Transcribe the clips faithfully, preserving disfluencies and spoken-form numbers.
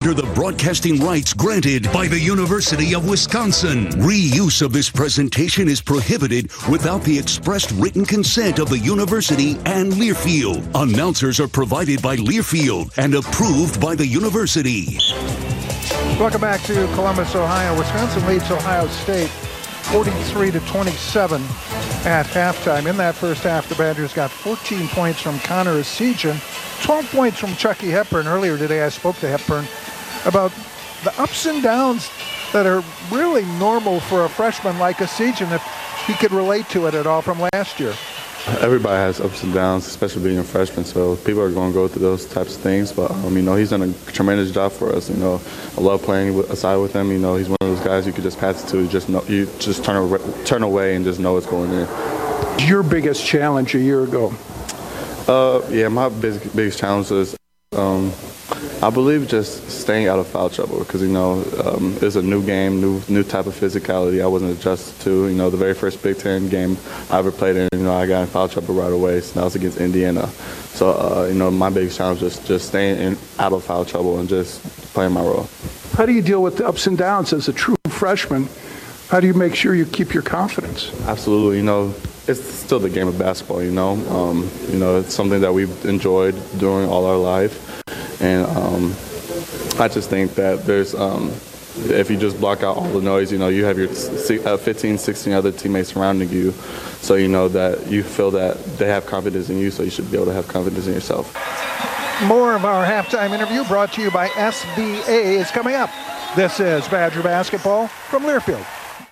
under the broadcasting rights granted by the University of Wisconsin. Reuse of this presentation is prohibited without the expressed written consent of the university and Learfield. Announcers are provided by Learfield and approved by the university. Welcome back to Columbus, Ohio. Wisconsin leads Ohio State forty-three to twenty-seven at halftime. In that first half, the Badgers got fourteen points from Connor Essegian, twelve points from Chucky Hepburn. Earlier today, I spoke to Hepburn about the ups and downs that are really normal for a freshman like Essegian, if he could relate to it at all from last year. Everybody has ups and downs, especially being a freshman, so people are going to go through those types of things. But, um, you know, he's done a tremendous job for us. You know, I love playing with, aside with him. You know, he's one of those guys you could just pass it to. You just, know, you just turn, away, turn away and just know it's going in. Your biggest challenge a year ago? Uh, yeah, my biggest, biggest challenge is, um, I believe, just staying out of foul trouble because, you know, um, it's a new game, new new type of physicality I wasn't adjusted to. You know, the very first Big Ten game I ever played in, you know, I got in foul trouble right away. So that was against Indiana. So, uh, you know, my biggest challenge is just staying in, out of foul trouble and just playing my role. How do you deal with the ups and downs as a true freshman? How do you make sure you keep your confidence? Absolutely. You know, it's still the game of basketball, you know. Um, you know, it's something that we've enjoyed doing all our life. And um, I just think that there's, um, if you just block out all the noise, you know, you have your fifteen, sixteen other teammates surrounding you. So you know that you feel that they have confidence in you, so you should be able to have confidence in yourself. More of our halftime interview brought to you by S B A is coming up. This is Badger Basketball from Learfield.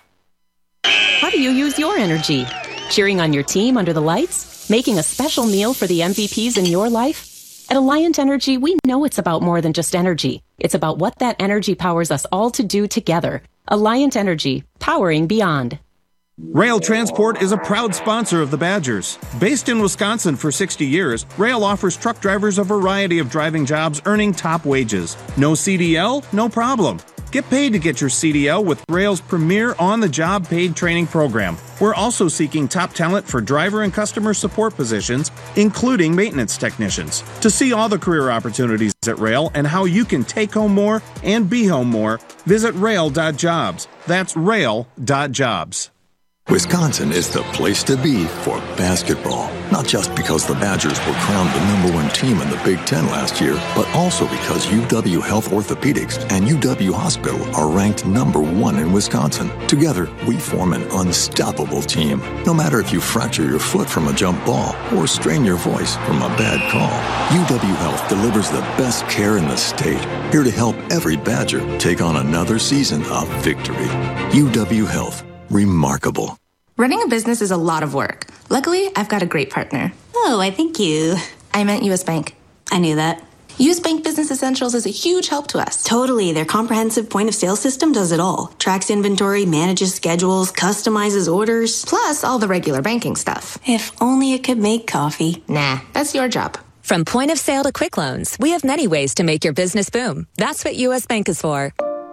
How do you use your energy? Cheering on your team under the lights? Making a special meal for the M V Ps in your life? At Alliant Energy, we know it's about more than just energy. It's about what that energy powers us all to do together. Alliant Energy, powering beyond. Rail Transport is a proud sponsor of the Badgers. Based in Wisconsin for sixty years, Rail offers truck drivers a variety of driving jobs earning top wages. No C D L? No problem. Get paid to get your C D L with Rail's premier on-the-job paid training program. We're also seeking top talent for driver and customer support positions, including maintenance technicians. To see all the career opportunities at Rail and how you can take home more and be home more, visit rail dot jobs. That's rail dot jobs. Wisconsin is the place to be for basketball. Not just because the Badgers were crowned the number one team in the Big Ten last year, but also because U W Health Orthopedics and U W Hospital are ranked number one in Wisconsin. Together, we form an unstoppable team. No matter if you fracture your foot from a jump ball or strain your voice from a bad call, U W Health delivers the best care in the state. Here to help every Badger take on another season of victory. U W Health. Remarkable. Running a business is a lot of work. Luckily, I've got a great partner. Oh, I think you... I meant U S Bank. I knew that. U S Bank Business Essentials is a huge help to us. Totally. Their comprehensive point-of-sale system does it all. Tracks inventory, manages schedules, customizes orders. Plus, all the regular banking stuff. If only it could make coffee. Nah, that's your job. From point of sale to quick loans, we have many ways to make your business boom. That's what U S Bank is for.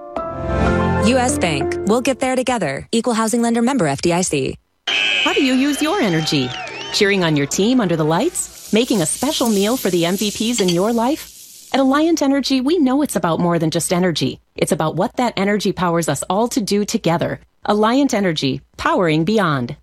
U S Bank. We'll get there together. Equal housing lender, member F D I C. How do you use your energy? Cheering on your team under the lights? Making a special meal for the M V Ps in your life? At Alliant Energy, we know it's about more than just energy. It's about what that energy powers us all to do together. Alliant Energy, powering beyond.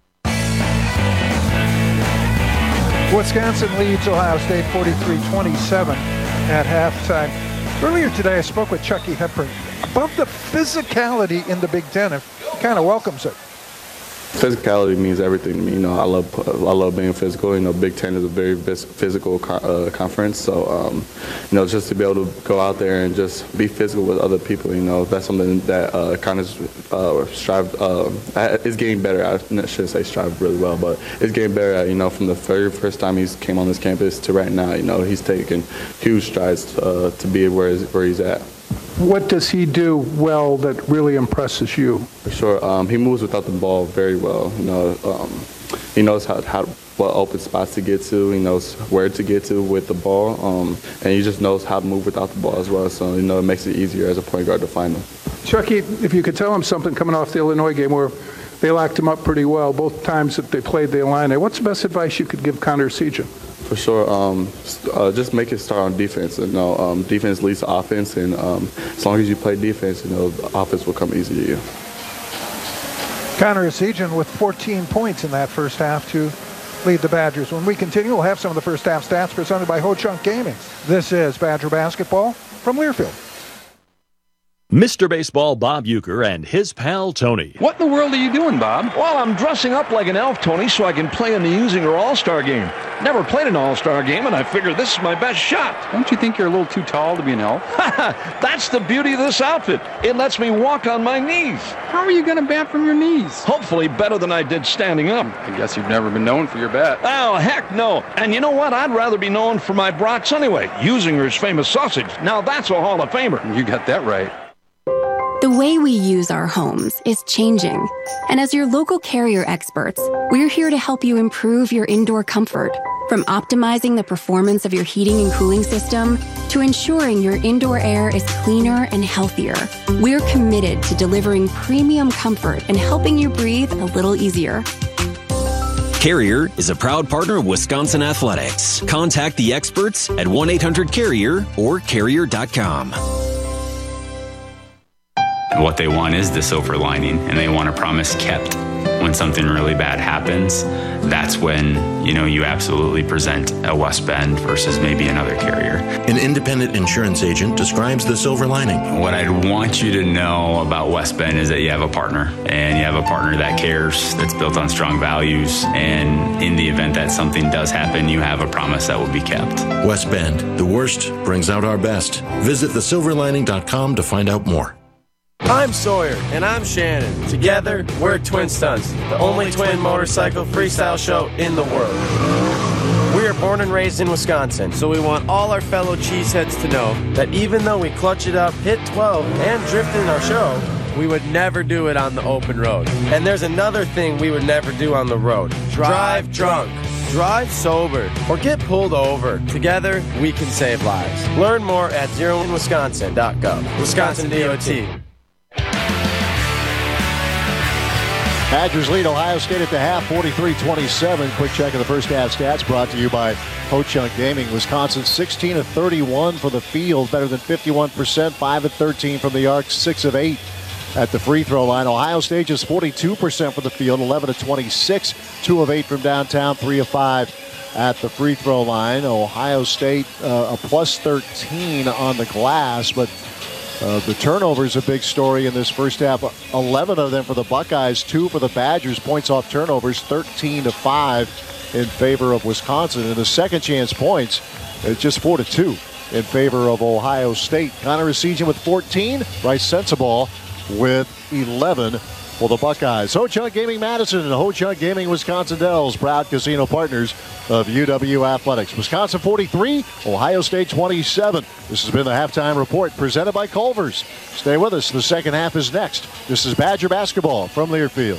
Wisconsin leads Ohio State forty-three twenty-seven at halftime. Earlier today, I spoke with Chucky Hepburn about the physicality in the Big Ten. It kind of welcomes it. Physicality means everything to me. You know, I love I love being physical. You know, Big Ten is a very physical co- uh, conference. So, um, you know, just to be able to go out there and just be physical with other people, you know, that's something that uh, kind of uh, strive. Uh, it's getting better. I shouldn't say strive really well, but it's getting better at, you know, from the very first time he came on this campus to right now. You know, he's taken huge strides uh, to be where he's, where he's at. What does he do well that really impresses you? For sure. Um, he moves without the ball very well. You know, um, he knows how, how what open spots to get to. He knows where to get to with the ball. Um, and he just knows how to move without the ball as well. So, you know, it makes it easier as a point guard to find him. Chucky, if you could tell him something coming off the Illinois game where they locked him up pretty well both times that they played the Illini, what's the best advice you could give Connor Essegian? for sure. Um, uh, just make it start on defense. You know, um, defense leads to offense, and um, as long as you play defense, you know, the offense will come easy to you. Connor Essegian with fourteen points in that first half to lead the Badgers. When we continue, we'll have some of the first half stats presented by Ho Chunk Gaming. This is Badger Basketball from Learfield. Mister Baseball Bob Uecker and his pal Tony. What in the world are you doing, Bob? Well, I'm dressing up like an elf, Tony, so I can play in the Usinger All-Star Game. Never played an All-Star Game, and I figure this is my best shot. Don't you think you're a little too tall to be an elf? That's the beauty of this outfit. It lets me walk on my knees. How are you going to bat from your knees? Hopefully better than I did standing up. I guess you've never been known for your bat. Oh, heck no. And you know what? I'd rather be known for my brats anyway. Usinger's famous sausage. Now that's a Hall of Famer. You got that right. The way we use our homes is changing. And as your local Carrier experts, we're here to help you improve your indoor comfort. From optimizing the performance of your heating and cooling system to ensuring your indoor air is cleaner and healthier, we're committed to delivering premium comfort and helping you breathe a little easier. Carrier is a proud partner of Wisconsin Athletics. Contact the experts at one eight hundred carrier or carrier dot com. What they want is the silver lining, and they want a promise kept. When something really bad happens, that's when, you know, you absolutely present a West Bend versus maybe another carrier. An independent insurance agent describes the silver lining. What I'd want you to know about West Bend is that you have a partner, and you have a partner that cares, that's built on strong values, and in the event that something does happen, you have a promise that will be kept. West Bend, the worst brings out our best. Visit the silver lining dot com to find out more. I'm Sawyer, and I'm Shannon. Together, we're Twin Stunts, the only twin motorcycle freestyle show in the world. We are born and raised in Wisconsin, so we want all our fellow cheeseheads to know that even though we clutch it up, hit twelve, and drift in our show, we would never do it on the open road. And there's another thing we would never do on the road. Drive drunk. Drive sober or get pulled over. Together, we can save lives. Learn more at zero in wisconsin dot gov. Wisconsin D O T. Badgers lead Ohio State at the half, forty-three twenty-seven. Quick check of the first half stats brought to you by Ho Chunk Gaming. Wisconsin sixteen of thirty-one for the field, better than fifty-one percent, five of thirteen from the arc, six of eight at the free throw line. Ohio State just forty-two percent for the field, eleven of twenty-six, two of eight from downtown, three of five at the free throw line. Ohio State uh, a plus thirteen on the glass, but Uh, the turnover is a big story in this first half. eleven of them for the Buckeyes, two for the Badgers. Points off turnovers, thirteen to five in favor of Wisconsin. And the second chance points, uh, just four to two in favor of Ohio State. Connor Essegian with fourteen, Bryce Sensabaugh with eleven for the Buckeyes. Ho Chunk Gaming Madison and Ho Chunk Gaming Wisconsin Dells, proud casino partners of U W Athletics. Wisconsin forty-three, Ohio State twenty-seven. This has been the Halftime Report presented by Culver's. Stay with us. The second half is next. This is Badger Basketball from Learfield.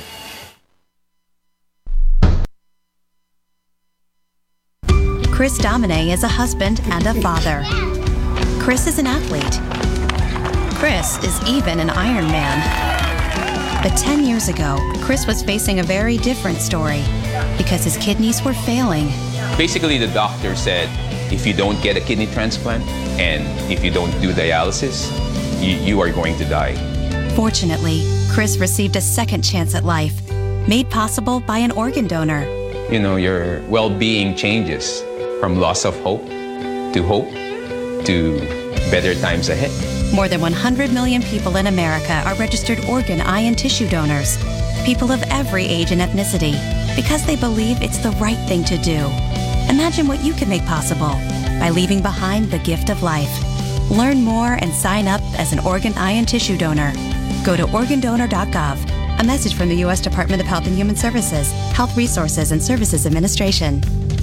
Chris Domine is a husband and a father. Chris is an athlete. Chris is even an Ironman. But ten years ago, Chris was facing a very different story because his kidneys were failing. Basically, the doctor said, if you don't get a kidney transplant and if you don't do dialysis, you, you are going to die. Fortunately, Chris received a second chance at life, made possible by an organ donor. You know, your well-being changes from loss of hope to hope to better times ahead. More than one hundred million people in America are registered organ, eye, and tissue donors. People of every age and ethnicity, because they believe it's the right thing to do. Imagine what you can make possible by leaving behind the gift of life. Learn more and sign up as an organ, eye, and tissue donor. Go to organ donor dot gov. A message from the U S Department of Health and Human Services, Health Resources and Services Administration.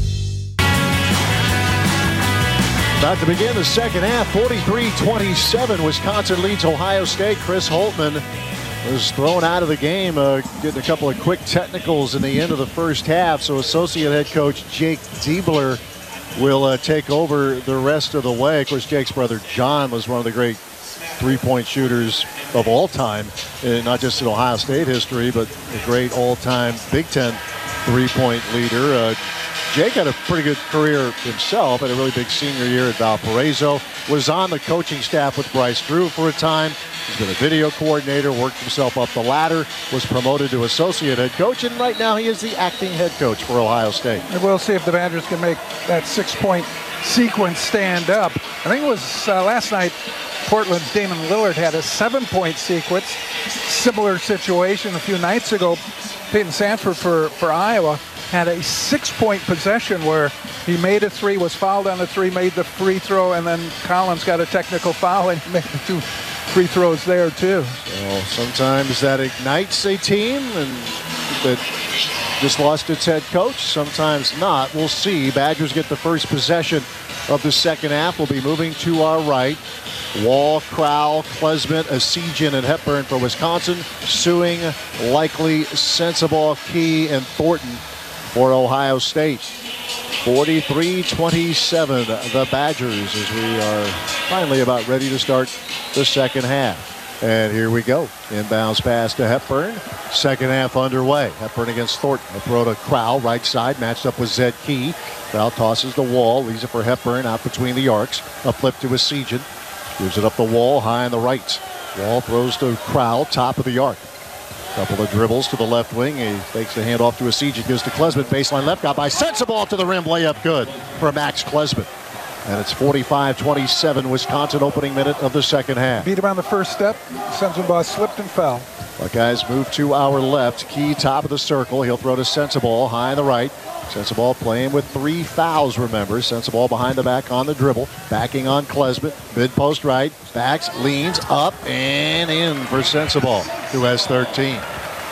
About to begin the second half, forty-three twenty-seven. Wisconsin leads Ohio State. Chris Holtmann was thrown out of the game, uh, getting a couple of quick technicals in the end of the first half. So associate head coach Jake Diebler will uh, take over the rest of the way. Of course, Jake's brother John was one of the great three-point shooters of all time, uh, not just in Ohio State history, but a great all-time Big Ten three-point leader. Uh, Jake had a pretty good career himself, had a really big senior year at Valparaiso, was on the coaching staff with Bryce Drew for a time. He's been a video coordinator, worked himself up the ladder, was promoted to associate head coach, and right now he is the acting head coach for Ohio State. And we'll see if the Badgers can make that six-point sequence stand up. I think it was uh, last night, Portland's Damon Lillard had a seven-point sequence. Similar situation a few nights ago. Peyton Sanford for, for Iowa had a six-point possession where he made a three, was fouled on the three, made the free throw, and then Collins got a technical foul and made the two free throws there too. So sometimes that ignites a team and that just lost its head coach, sometimes not. We'll see. Badgers get the first possession of the second half. We'll be moving to our right. Wall, Crowell, Klesmit, Asijian, and Hepburn for Wisconsin. Suing, Likely, Sensabaugh, Key, and Thornton for Ohio State. forty-three twenty-seven, the Badgers, as we are finally about ready to start the second half. And here we go. Inbounds pass to Hepburn. Second half underway. Hepburn against Thornton. A throw to Crowell, right side, matched up with Zed Key. Crowell tosses the wall, leaves it for Hepburn out between the arcs. A flip to Asijian. Gives it up the wall, high on the right. Wall throws to Crowell, top of the arc. Couple of dribbles to the left wing. He takes the handoff to Asijian, gives to Klesmit, baseline left, got by Sensabaugh to the rim, layup good for Max Klesmit. And it's forty-five twenty-seven, Wisconsin opening minute of the second half. Beat him on the first step. Sensabaugh slipped and fell. Buckeyes move to our left. Key top of the circle. He'll throw to Sensabaugh, high on the right. Sensabaugh playing with three fouls, remember. Sensabaugh behind the back on the dribble. Backing on Klesmit. Mid-post right. Backs, leans, up, and in for Sensabaugh, who has thirteen.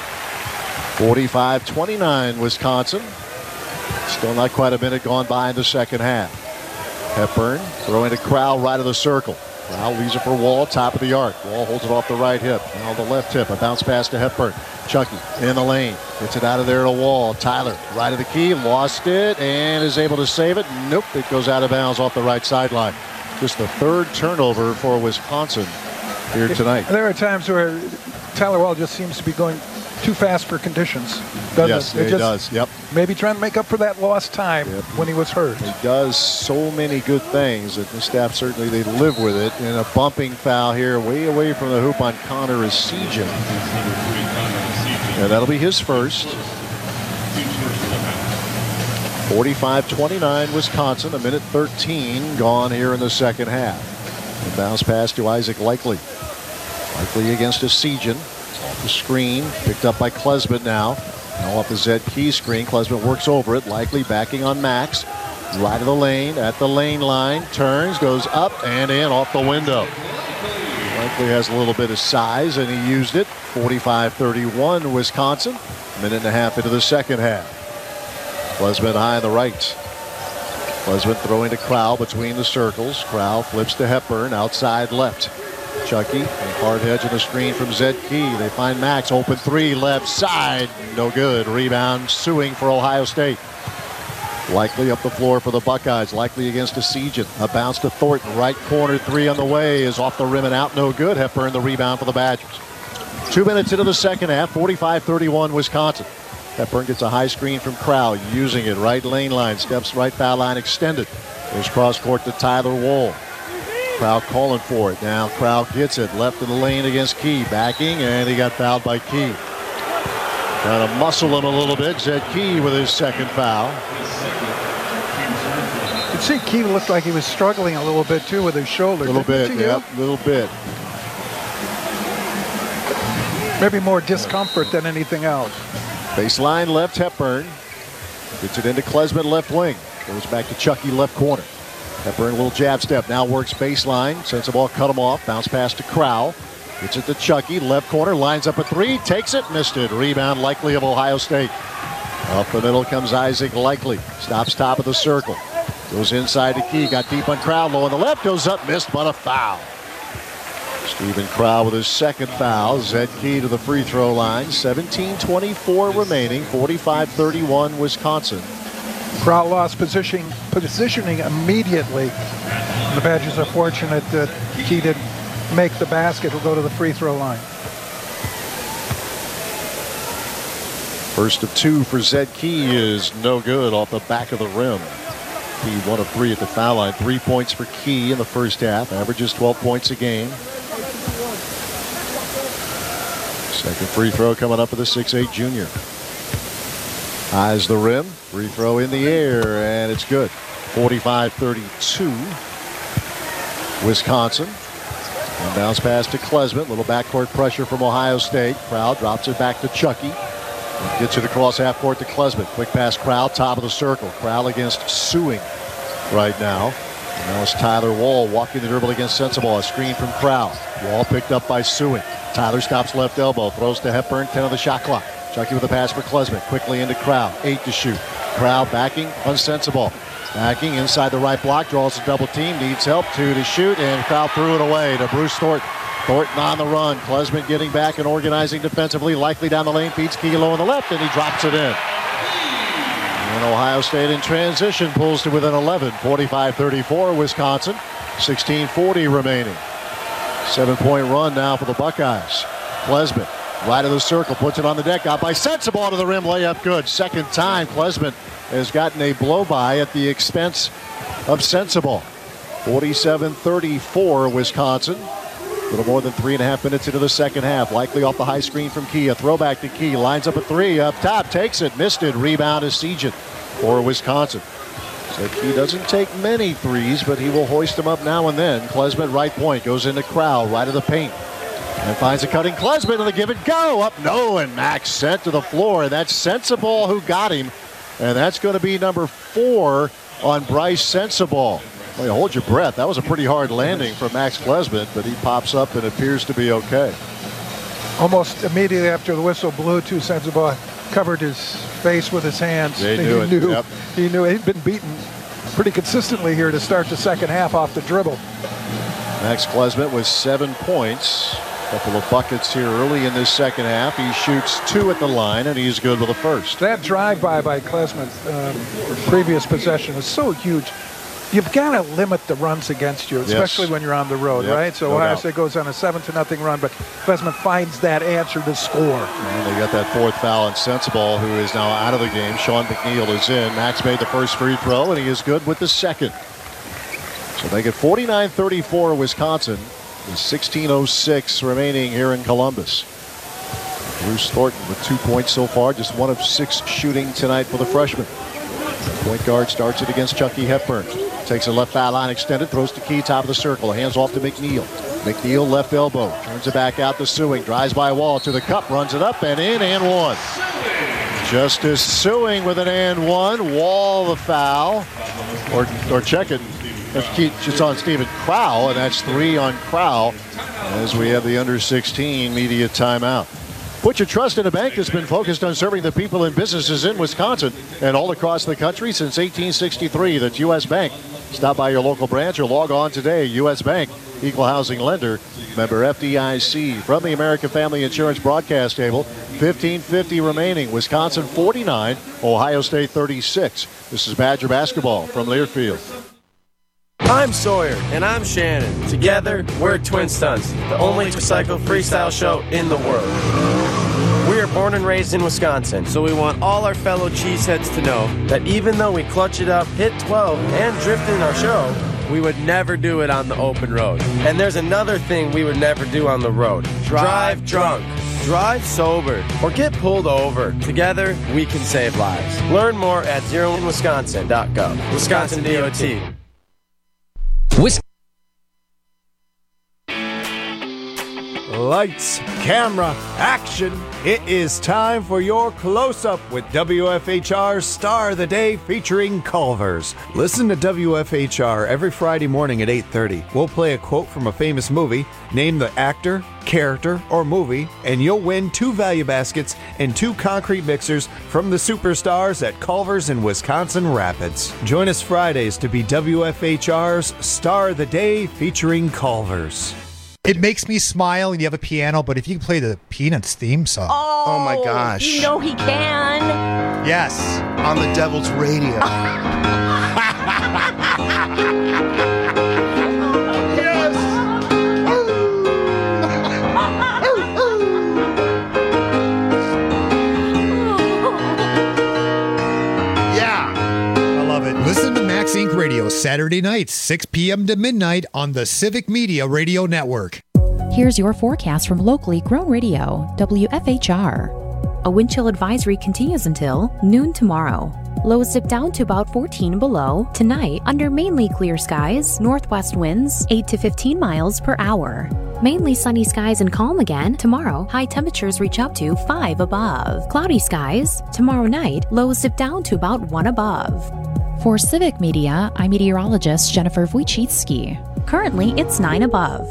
forty-five twenty-nine, Wisconsin. Still not quite a minute gone by in the second half. Hepburn throwing to Crowell, right of the circle. Crowell leaves it for Wall, top of the arc. Wall holds it off the right hip. Now the left hip. A bounce pass to Hepburn. Chucky in the lane. Gets it out of there to Wall. Tyler, right of the key. Lost it and is able to save it. Nope, it goes out of bounds off the right sideline. Just the third turnover for Wisconsin here tonight. There are times where Tyler Wall just seems to be going too fast for conditions. Doesn't yes, it? It he just, does. Yep. Maybe trying to make up for that lost time yep. when he was hurt. He does so many good things that the staff certainly they live with it. And a bumping foul here, way away from the hoop on Connor Asijian. And that'll be his first. forty-five twenty-nine, Wisconsin. A minute thirteen gone here in the second half. The bounce pass to Isaac Likely. Likely against Asijian. Off the screen, picked up by Klesmit now. Now off the Zed Key screen. Klesmit works over it. Likely backing on Max. Right of the lane, at the lane line. Turns, goes up and in off the window. Likely has a little bit of size and he used it. forty-five thirty-one, Wisconsin. Minute and a half into the second half. Klesmit high on the right. Klesmit throwing to Crowell between the circles. Crowell flips to Hepburn, outside left. Chucky, a hard hedge on the screen from Zed Key. They find Max, open three, left side. No good. Rebound, Suing for Ohio State. Likely up the floor for the Buckeyes. Likely against Asijian. A bounce to Thornton. Right corner three on the way. Is off the rim and out. No good. Hepburn the rebound for the Badgers. Two minutes into the second half. forty-five thirty-one, Wisconsin. Hepburn gets a high screen from Crowell. Using it. Right lane line. Steps right foul line extended. Goes cross court to Tyler Wall. Crowell calling for it. Now Crowell gets it. Left in the lane against Key. Backing, and he got fouled by Key. Trying to muscle him a little bit. Zed Key with his second foul. You could see Key looked like he was struggling a little bit, too, with his shoulder. A little bit, yeah, a little bit. Maybe more discomfort than anything else. Baseline left, Hepburn. Gets it into Klesmit left wing. Goes back to Chucky left corner. Hepburn, a little jab step, now works baseline. Sensabaugh cut him off, bounce pass to Crowell. Gets it to Chucky, left corner, lines up a three, takes it, missed it. Rebound Likely of Ohio State. Off the middle comes Isaac Likely. Stops top of the circle. Goes inside to Key, got deep on Crowell, low on the left, goes up, missed, but a foul. Stephen Crowell with his second foul. Zed Key to the free throw line. seventeen twenty-four remaining, forty-five thirty-one Wisconsin. Crowell lost positioning, positioning immediately. The Badgers are fortunate that Key didn't make the basket. Will go to the free throw line. First of two for Zed Key is no good off the back of the rim. Key one of three at the foul line. Three points for Key in the first half. Averages twelve points a game. Second free throw coming up for the six eight junior. Eyes the rim. Free throw in the air, and it's good. forty-five thirty-two. Wisconsin. And bounce pass to Klesmit. Little backcourt pressure from Ohio State. Crowd drops it back to Chucky. Gets it across half court to Klesmit. Quick pass, Crowd, top of the circle. Crowd against Sewing right now. And now it's Tyler Wall walking the dribble against Sensabaugh. A screen from Crowd. Wall picked up by Sewing. Tyler stops left elbow. Throws to Hepburn. ten on the shot clock. Chucky with a pass for Klesmit. Quickly into Crowd. Eight to shoot. Crowd backing on Sensabaugh. Backing inside the right block. Draws a double team. Needs help. Two to shoot. And Crowd threw it away to Bruce Thornton. Thornton on the run. Klesmit getting back and organizing defensively. Likely down the lane. Feeds Kilo on the left, and he drops it in. And Ohio State in transition pulls to within eleven. forty-five thirty-four, Wisconsin. sixteen forty remaining. Seven-point run now for the Buckeyes. Klesmit, right of the circle, puts it on the deck. Got by Sensabaugh to the rim. Layup good. Second time Klesmit has gotten a blow-by at the expense of Sensabaugh. forty-seven thirty-four, Wisconsin. A little more than three and a half minutes into the second half. Likely off the high screen from Key. A throwback to Key. Lines up a three. Up top. Takes it. Missed it. Rebound is Sejan for Wisconsin. So Key doesn't take many threes, but he will hoist them up now and then. Klesmit right point. Goes into Crowd. Right of the paint. And finds a cutting Klesmit and the give and go. Up no. And Max sent to the floor. And that's Sensabaugh who got him. And that's going to be number four on Bryce Sensabaugh. Well, you hold your breath. That was a pretty hard landing for Max Klesmit, but he pops up and appears to be okay. Almost immediately after the whistle blew, too, Sensabaugh covered his face with his hands. They he knew it. Knew, yep. He knew he'd been beaten pretty consistently here to start the second half off the dribble. Max Klesmit with seven points. A couple of buckets here early in this second half. He shoots two at the line, and he's good with the first. That drive-by by Klesmit, um, previous possession, was so huge. You've got to limit the runs against you, especially yes. when you're on the road, yep, right? So no Ohio doubt. State goes on a seven to nothing run, but Klesmit finds that answer to score. And they got that fourth foul on Sensabaugh, who is now out of the game. Sean McNeil is in. Max made the first free throw, and he is good with the second. So they get forty-nine thirty-four Wisconsin. With sixteen oh six remaining here in Columbus. Bruce Thornton with two points so far, just one of six shooting tonight for the freshman. Point guard starts it against Chucky Hepburn. Takes a left foul line extended, throws to Key, top of the circle. Hands off to McNeil. McNeil left elbow, turns it back out to Sewing. Drives by Wall to the cup, runs it up and in and one. Justice Sewing with an and one. Wall the foul. Or, or check it. It's on Stephen Crowell, and that's three on Crowell as we have the under sixteen media timeout. Put your trust in a bank that's been focused on serving the people and businesses in Wisconsin and all across the country since eighteen sixty-three. That's U S Bank. Stop by your local branch or log on today. U S Bank, equal housing lender, member F D I C. From the American Family Insurance broadcast table, fifteen fifty remaining. Wisconsin forty-nine, Ohio State thirty-six. This is Badger basketball from Learfield. I'm Sawyer. And I'm Shannon. Together, we're Twin Stunts, the only recycle freestyle show in the world. We are born and raised in Wisconsin, so we want all our fellow cheeseheads to know that even though we clutch it up, hit twelve, and drift in our show, we would never do it on the open road. And there's another thing we would never do on the road. Drive drunk. Drive sober. Or get pulled over. Together, we can save lives. Learn more at zero in wisconsin dot gov. Wisconsin D O T. Whis- Lights, camera, action. It is time for your close-up with W F H R's Star of the Day featuring Culver's. Listen to W F H R every Friday morning at eight thirty. We'll play a quote from a famous movie, name the actor, character, or movie, and you'll win two value baskets and two concrete mixers from the superstars at Culver's in Wisconsin Rapids. Join us Fridays to be W F H R's Star of the Day featuring Culver's. It makes me smile, and you have a piano, but if you can play the Peanuts theme song. Oh, oh my gosh. You know he can. Yes, on the Devil's Radio. Saturday nights, six p.m. to midnight on the Civic Media Radio Network. Here's your forecast from locally grown radio, W F H R. A wind chill advisory continues until noon tomorrow. Lows dip down to about fourteen below. Tonight, under mainly clear skies, northwest winds eight to fifteen miles per hour. Mainly sunny skies and calm again. Tomorrow, high temperatures reach up to five above. Cloudy skies. Tomorrow night, lows dip down to about one above. For Civic Media, I'm meteorologist Jennifer Wojcicki. Currently, it's nine above.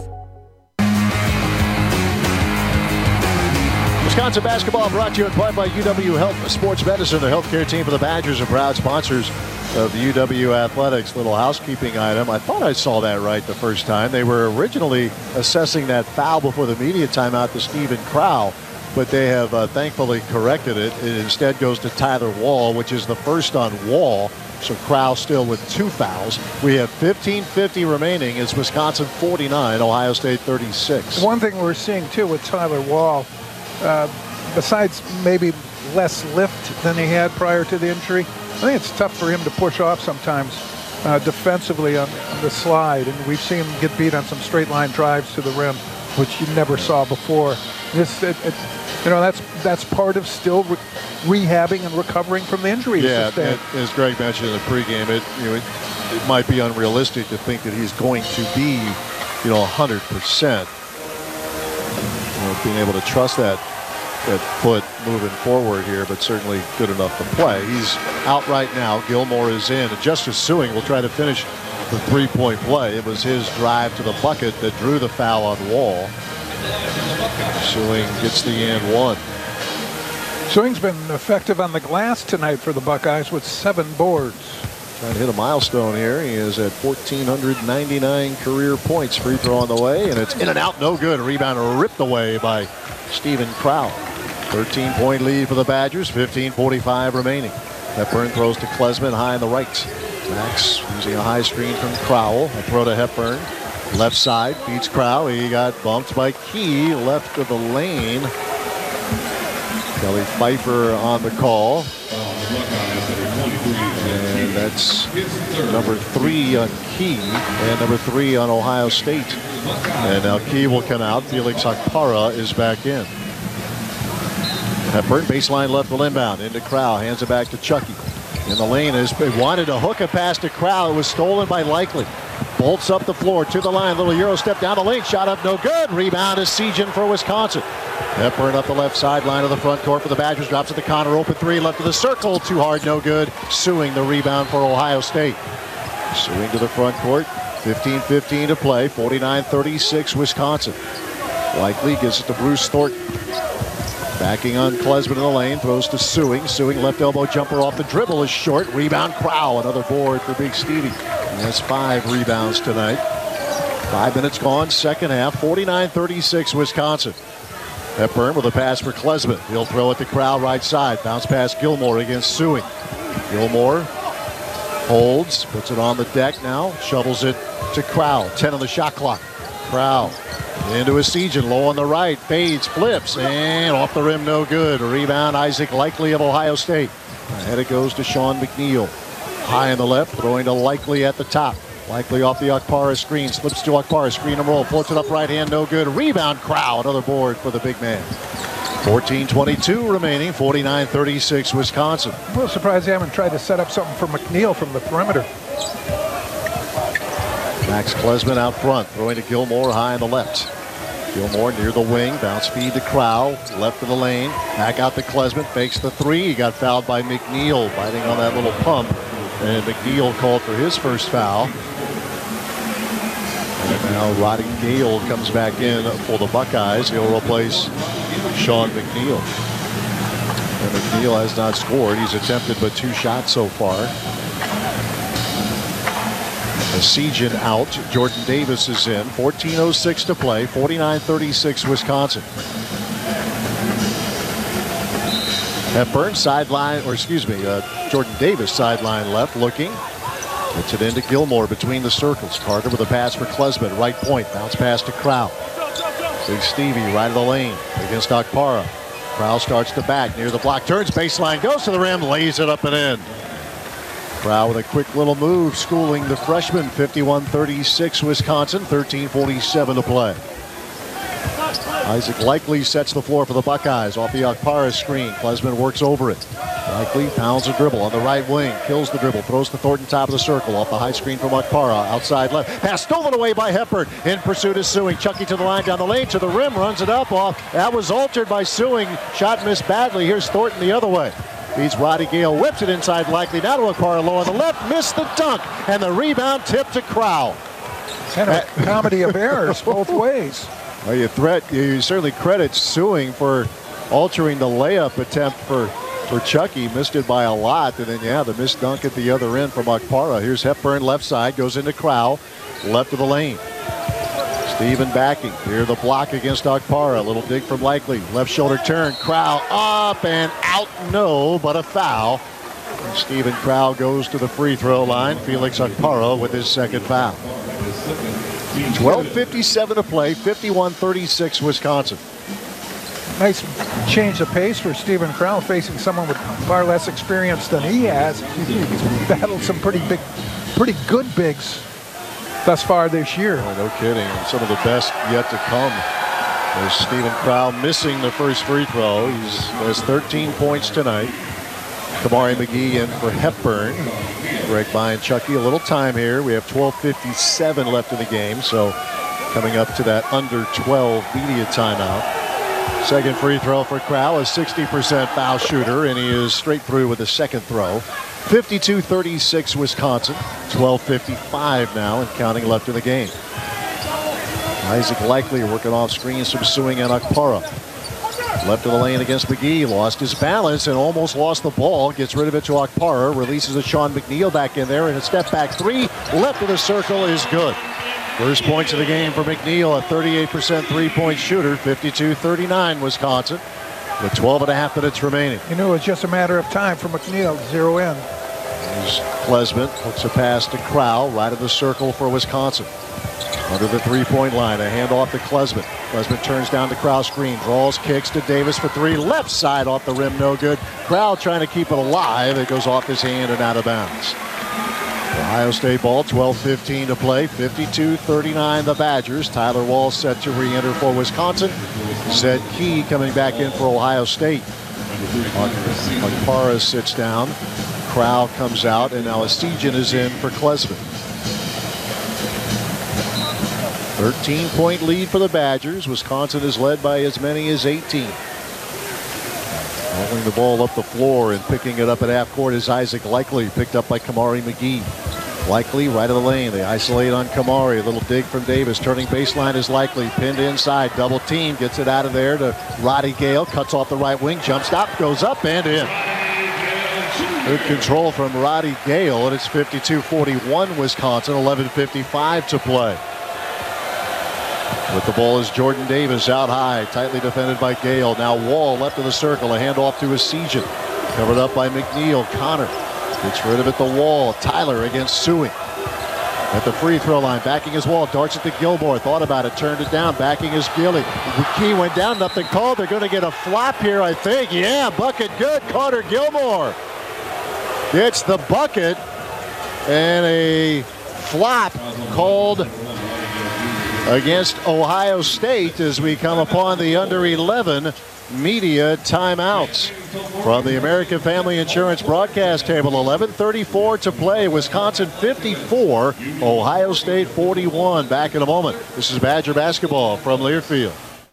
Wisconsin basketball brought to you in part by U W Health Sports Medicine, the healthcare team for the Badgers and proud sponsors of the U W Athletics. Little housekeeping item. I thought I saw that right the first time. They were originally assessing that foul before the media timeout to Stephen Crow, but they have uh, thankfully corrected it. It instead goes to Tyler Wall, which is the first on Wall. So Crow still with two fouls. We have fifteen fifty remaining. It's Wisconsin forty-nine, Ohio State thirty-six. One thing we're seeing, too, with Tyler Wall, uh, besides maybe less lift than he had prior to the injury, I think it's tough for him to push off sometimes uh, defensively on, on the slide. And we've seen him get beat on some straight line drives to the rim, which you never saw before. This, it, it, you know, that's that's part of still re- rehabbing and recovering from the injuries. Yeah, and as Greg mentioned in the pregame, it, you know, it, it might be unrealistic to think that he's going to be, you know, one hundred percent. You know, being able to trust that that foot moving forward here, but certainly good enough to play. He's out right now. Gilmore is in. And Justice Suing will try to finish the three-point play. It was his drive to the bucket that drew the foul on Wall. Suing gets the and one. Suing's been effective on the glass tonight for the Buckeyes with seven boards. Trying to hit a milestone here. He is at one thousand four hundred ninety-nine career points. Free throw on the way, and it's in and out. No good. Rebound ripped away by Stephen Crow. thirteen-point lead for the Badgers. fifteen forty-five remaining. Hepburn throws to Klesman high on the right. Max using a high screen from Crowell. A throw to Hepburn. Left side beats Crow. He got bumped by Key left of the lane. Kelly Pfeiffer on the call. And that's number three on Key and number three on Ohio State. And now Key will come out. Felix Akpara is back in. Hepburn baseline left will inbound into Crow. Hands it back to Chucky. In the lane is wanted to hook a pass to Crow. It was stolen by Likely. Bolts up the floor to the line. Little Euro step down the lane. Shot up no good. Rebound is Sejan for Wisconsin. Hepburn up the left sideline of the front court for the Badgers. Drops it to Connor. Open three. Left of the circle. Too hard. No good. Suing the rebound for Ohio State. Suing to the front court. fifteen fifteen to play. forty-nine thirty-six Wisconsin. Likely gives it to Bruce Thornton. Backing on Klesman in the lane. Throws to Suing. Suing left elbow jumper off the dribble is short. Rebound Crow. Another board for Big Stevie. He has five rebounds tonight. Five minutes gone. Second half. forty-nine thirty-six Wisconsin. Hepburn with a pass for Klesman. He'll throw it to Crow right side. Bounce pass Gilmore against Suing. Gilmore holds. Puts it on the deck now. Shovels it to Crow. ten on the shot clock. Crow into a Sejan, low on the right, fades, flips, and off the rim, no good. A rebound, Isaac Likely of Ohio State. Ahead it goes to Sean McNeil. High on the left, throwing to Likely at the top. Likely off the Akpara screen, slips to Akpara, screen and roll, floats it up right hand, no good. Rebound, Crow, another board for the big man. fourteen twenty-two remaining, forty-nine thirty-six Wisconsin. I'm a little surprised they haven't tried to set up something for McNeil from the perimeter. Max Klesman out front, throwing to Gilmore high on the left. Gilmore near the wing, bounce feed to Crow, left of the lane, back out to Klesman, fakes the three. He got fouled by McNeil, biting on that little pump, and McNeil called for his first foul. And now Roddy Gale comes back in for the Buckeyes. He'll replace Sean McNeil. And McNeil has not scored. He's attempted but two shots so far. Sejan out. Jordan Davis is in. fourteen oh six to play. forty-nine thirty-six Wisconsin. Hepburn sideline, or excuse me, uh, Jordan Davis sideline left looking. Puts it into Gilmore between the circles. Carter with a pass for Klesman. Right point. Bounce pass to Crow. Big Stevie right of the lane against Akpara. Crow starts to back near the block. Turns baseline. Goes to the rim. Lays it up and in. Crowell with a quick little move, schooling the freshman. fifty-one thirty-six Wisconsin, thirteen forty-seven to play. Isaac Likely sets the floor for the Buckeyes off the Okpara screen. Klesman works over it. Likely pounds a dribble on the right wing, kills the dribble, throws to Thornton top of the circle off the high screen from Okpara, outside left. Pass stolen away by Hepburn. In pursuit is Sewing. Chucky to the line, down the lane, to the rim, runs it up off. That was altered by Sewing. Shot missed badly. Here's Thornton the other way. Beats Roddy Gale, whips it inside Likely. Now to Okpara low on the left, missed the dunk, and the rebound tip to Crowell. Kind of a comedy of errors both ways. Well, you threat, you certainly credit Sewing for altering the layup attempt for, for Chucky. Missed it by a lot. And then, yeah, the missed dunk at the other end from Okpara. Here's Hepburn left side, goes into Crowell, left of the lane. Steven backing. Here the block against Okpara. A little dig from Likely. Left shoulder turn. Crowell up and out. No, but a foul. And Steven Crowell goes to the free throw line. Felix Okpara with his second foul. twelve fifty-seven to play, fifty-one thirty-six Wisconsin. Nice change of pace for Steven Crowell, facing someone with far less experience than he has. He's battled some pretty big, pretty good bigs thus far this year. Oh, no kidding. And some of the best yet to come. There's Steven Crowell missing the first free throw. He has thirteen points tonight. Kamari McGee in for Hepburn. Greg buying Chucky a little time here. We have twelve fifty-seven left in the game, so coming up to that under twelve media timeout. Second free throw for Crowell, a sixty percent foul shooter, and he is straight through with the second throw. fifty-two thirty-six Wisconsin, twelve fifty-five now and counting left in the game. Isaac Likely working off screens from Sewing and Okpara. Left of the lane against McGee, lost his balance and almost lost the ball. Gets rid of it to Okpara, releases it Sean McNeil back in there, and a step back three, left of the circle is good. First points of the game for McNeil, a thirty-eight percent three-point shooter, fifty-two thirty-nine Wisconsin, with twelve and a half minutes remaining. You knew it was just a matter of time for McNeil to zero in. Here's Klesman, hooks a pass to Crowell, right of the circle for Wisconsin. Under the three-point line, a handoff to Klesman. Klesman turns down to Crowell screen, draws, kicks to Davis for three, left side off the rim, no good. Crowell trying to keep it alive. It goes off his hand and out of bounds. Ohio State ball, twelve fifteen to play, fifty-two thirty-nine the Badgers. Tyler Wall set to re-enter for Wisconsin. Zed Key coming back in for Ohio State. Okpara sits down. Crowell comes out, and now Esijan is in for Klesman. thirteen-point lead for the Badgers. Wisconsin is led by as many as eighteen. Rolling the ball up the floor and picking it up at half court is Isaac Likely, picked up by Kamari McGee. Likely right of the lane. They isolate on Kamari. A little dig from Davis. Turning baseline is Likely. Pinned inside. Double team. Gets it out of there to Roddy Gale. Cuts off the right wing. Jump stop. Goes up and in. Good control from Roddy Gale. And it's fifty-two forty-one Wisconsin. eleven fifty-five to play. With the ball is Jordan Davis out high, tightly defended by Gale. Now Wall left of the circle, a handoff to Esijan. Covered up by McNeil. Connor gets rid of it to Wall. Tyler against Sewing. At the free throw line, backing his Wall, darts it to Gilmore. Thought about it, turned it down, backing his Gilly. Key went down, nothing called. They're going to get a flop here, I think. Yeah, bucket good. Carter Gilmore gets the bucket, and a flop called against Ohio State as we come upon the under eleven media timeouts. From the American Family Insurance broadcast table, eleven thirty-four to play. Wisconsin fifty-four, Ohio State forty-one. Back in a moment. This is Badger basketball from Learfield.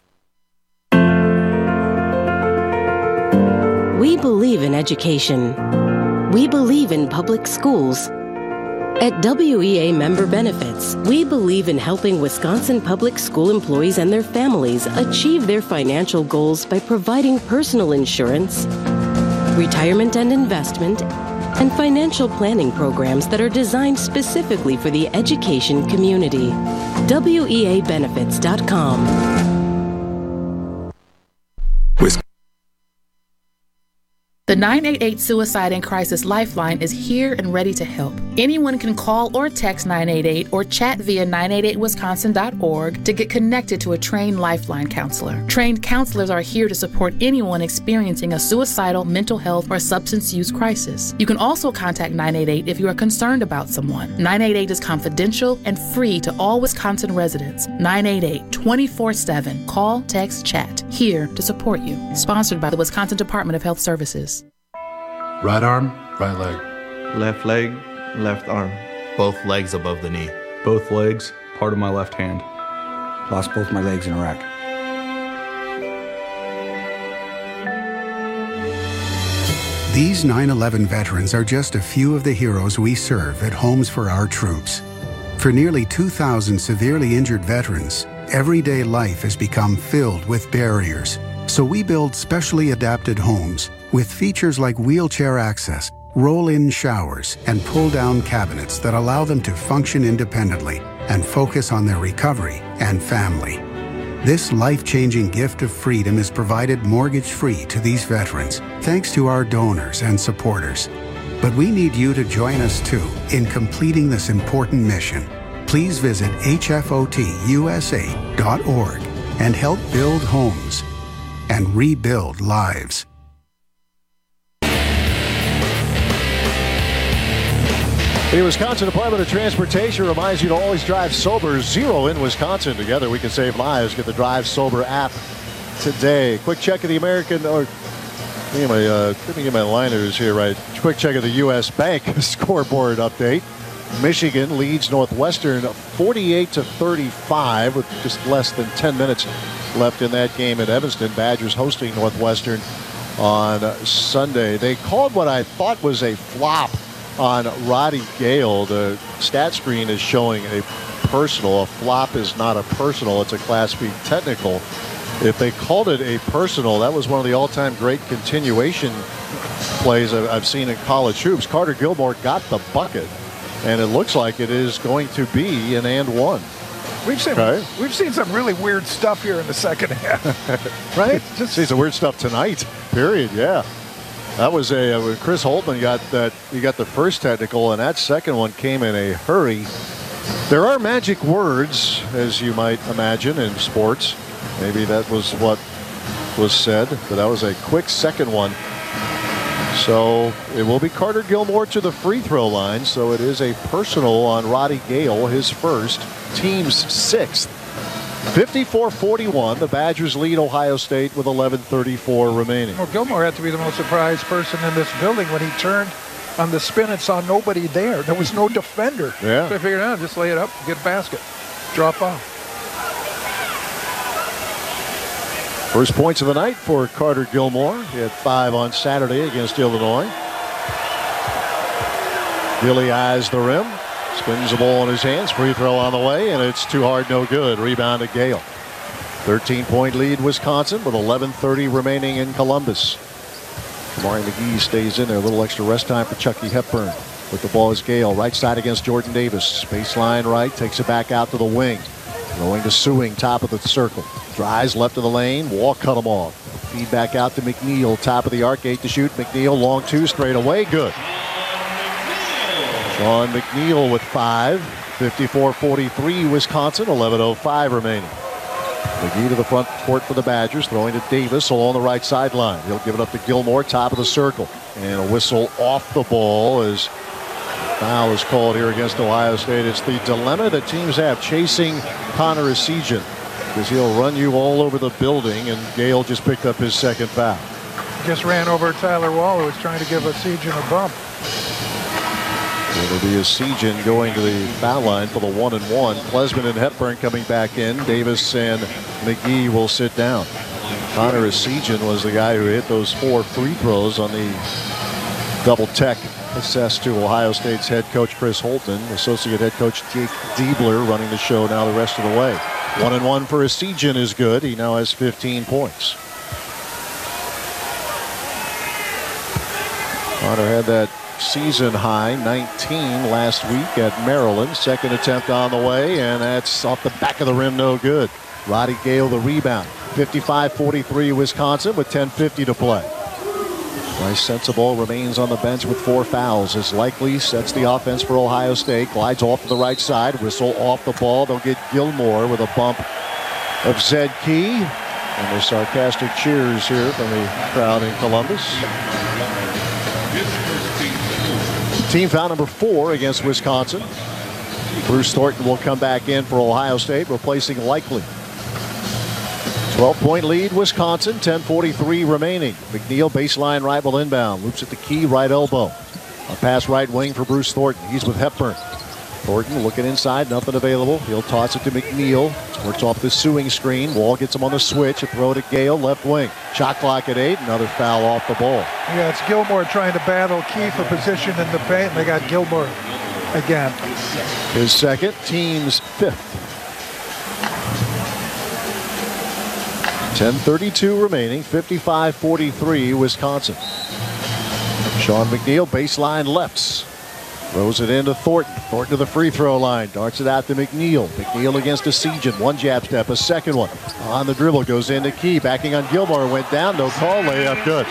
We believe in education. We believe in public schools. At W E A Member Benefits, we believe in helping Wisconsin public school employees and their families achieve their financial goals by providing personal insurance, retirement and investment, and financial planning programs that are designed specifically for the education community. W E A benefits dot com. The The nine eight eight Suicide and Crisis Lifeline is here and ready to help. Anyone can call or text nine eight eight or chat via nine eight eight wisconsin dot org to get connected to a trained Lifeline counselor. Trained counselors are here to support anyone experiencing a suicidal, mental health, or substance use crisis. You can also contact nine eight eight if you are concerned about someone. nine eight eight is confidential and free to all Wisconsin residents. nine eight eight, twenty-four seven. Call, text, chat. Here to support you. Sponsored by the Wisconsin Department of Health Services. Right arm, right leg. Left leg, left arm. Both legs above the knee. Both legs, part of my left hand. Lost both my legs in Iraq. These nine eleven veterans are just a few of the heroes we serve at Homes for Our Troops. For nearly two thousand severely injured veterans, everyday life has become filled with barriers. So we build specially adapted homes with features like wheelchair access, roll-in showers, and pull-down cabinets that allow them to function independently and focus on their recovery and family. This life-changing gift of freedom is provided mortgage-free to these veterans, thanks to our donors and supporters. But we need you to join us too in completing this important mission. Please visit H F O T U S A dot org and help build homes and rebuild lives. The Wisconsin Department of Transportation reminds you to always drive sober. Zero in Wisconsin. Together we can save lives. Get the Drive Sober app today. Quick check of the American, or let me get my, uh, let me get my liners here right. Quick check of the U S Bank scoreboard update. Michigan leads Northwestern forty-eight to thirty-five with just less than ten minutes left in that game at Evanston. Badgers hosting Northwestern on Sunday. They called what I thought was a flop on Roddy Gale. The stat screen is showing a personal. A flop is not a personal. It's a Class B technical. If they called it a personal, that was one of the all-time great continuation plays I've seen in college hoops. Carter Gilmore got the bucket, and it looks like it is going to be an and one. We've seen okay. we've seen some really weird stuff here in the second half, right? Just see some weird stuff tonight. Period. Yeah, that was a uh, Chris Holtman got that. He got the first technical, and that second one came in a hurry. There are magic words, as you might imagine, in sports. Maybe that was what was said, but that was a quick second one. So it will be Carter Gilmore to the free throw line. So it is a personal on Roddy Gale, his first, team's sixth. fifty-four forty-one. The Badgers lead Ohio State with eleven thirty-four remaining. Well, Gilmore had to be the most surprised person in this building when he turned on the spin and saw nobody there. There was no defender. Yeah. So I figured out, just lay it up, get a basket, drop off. First points of the night for Carter Gilmore. He had five on Saturday against Illinois. Gilly eyes the rim. Spins the ball in his hands. Free throw on the way, and it's too hard, no good. Rebound to Gale. thirteen-point lead Wisconsin with eleven thirty remaining in Columbus. Kamari McGee stays in there. A little extra rest time for Chucky Hepburn. With the ball is Gale. Right side against Jordan Davis. Baseline right. Takes it back out to the wing. Going to Sewing, top of the circle. Drives left of the lane. Wall cut him off. Feed back out to McNeil, top of the arc, eight to shoot. McNeil, long two, straight away, good. Sean McNeil with five. fifty-four forty-three Wisconsin, eleven oh five remaining. McGee to the front court for the Badgers, throwing to Davis along the right sideline. He'll give it up to Gilmore, top of the circle. And a whistle off the ball as foul is called here against Ohio State. It's the dilemma that teams have chasing Connor Essegian, because he'll run you all over the building, and Gale just picked up his second foul. Just ran over Tyler Wall, who was trying to give Essegian a bump. It'll be Essegian going to the foul line for the one and one. Klesman and Hepburn coming back in. Davis and McGee will sit down. Connor Essegian was the guy who hit those four free throws on the double tech assessed to Ohio State's head coach Chris Holton. Associate head coach Jake Diebler running the show now the rest of the way. One and one for Essegian is good. He now has fifteen points. Connor had that season high nineteen last week at Maryland. Second attempt on the way, and that's off the back of the rim, no good. Roddy Gale the rebound. fifty-five forty-three Wisconsin with ten fifty to play. Bryce Sensabaugh remains on the bench with four fouls as Likely sets the offense for Ohio State. Glides off to the right side. Whistle off the ball. They'll get Gilmore with a bump of Zed Key. And there's sarcastic cheers here from the crowd in Columbus. Team foul number four against Wisconsin. Bruce Thornton will come back in for Ohio State, replacing Likely. twelve-point lead, Wisconsin, ten forty-three remaining. McNeil, baseline right will inbound. Loops at the key, right elbow. A pass right wing for Bruce Thornton. He's with Hepburn. Thornton looking inside, nothing available. He'll toss it to McNeil. Works off the Sewing screen. Wall gets him on the switch. A throw to Gale, left wing. Shot clock at eight. Another foul off the ball. Yeah, it's Gilmore trying to battle Key for position in the paint. And they got Gilmore again. His second, team's fifth. ten thirty-two remaining, fifty-five forty-three Wisconsin. Sean McNeil, baseline lefts. Throws it into Thornton. Thornton to the free throw line. Darts it out to McNeil. McNeil against Esijan. One jab step, a second one. On the dribble, goes into Key. Backing on Gilmore, went down. No call, layup good.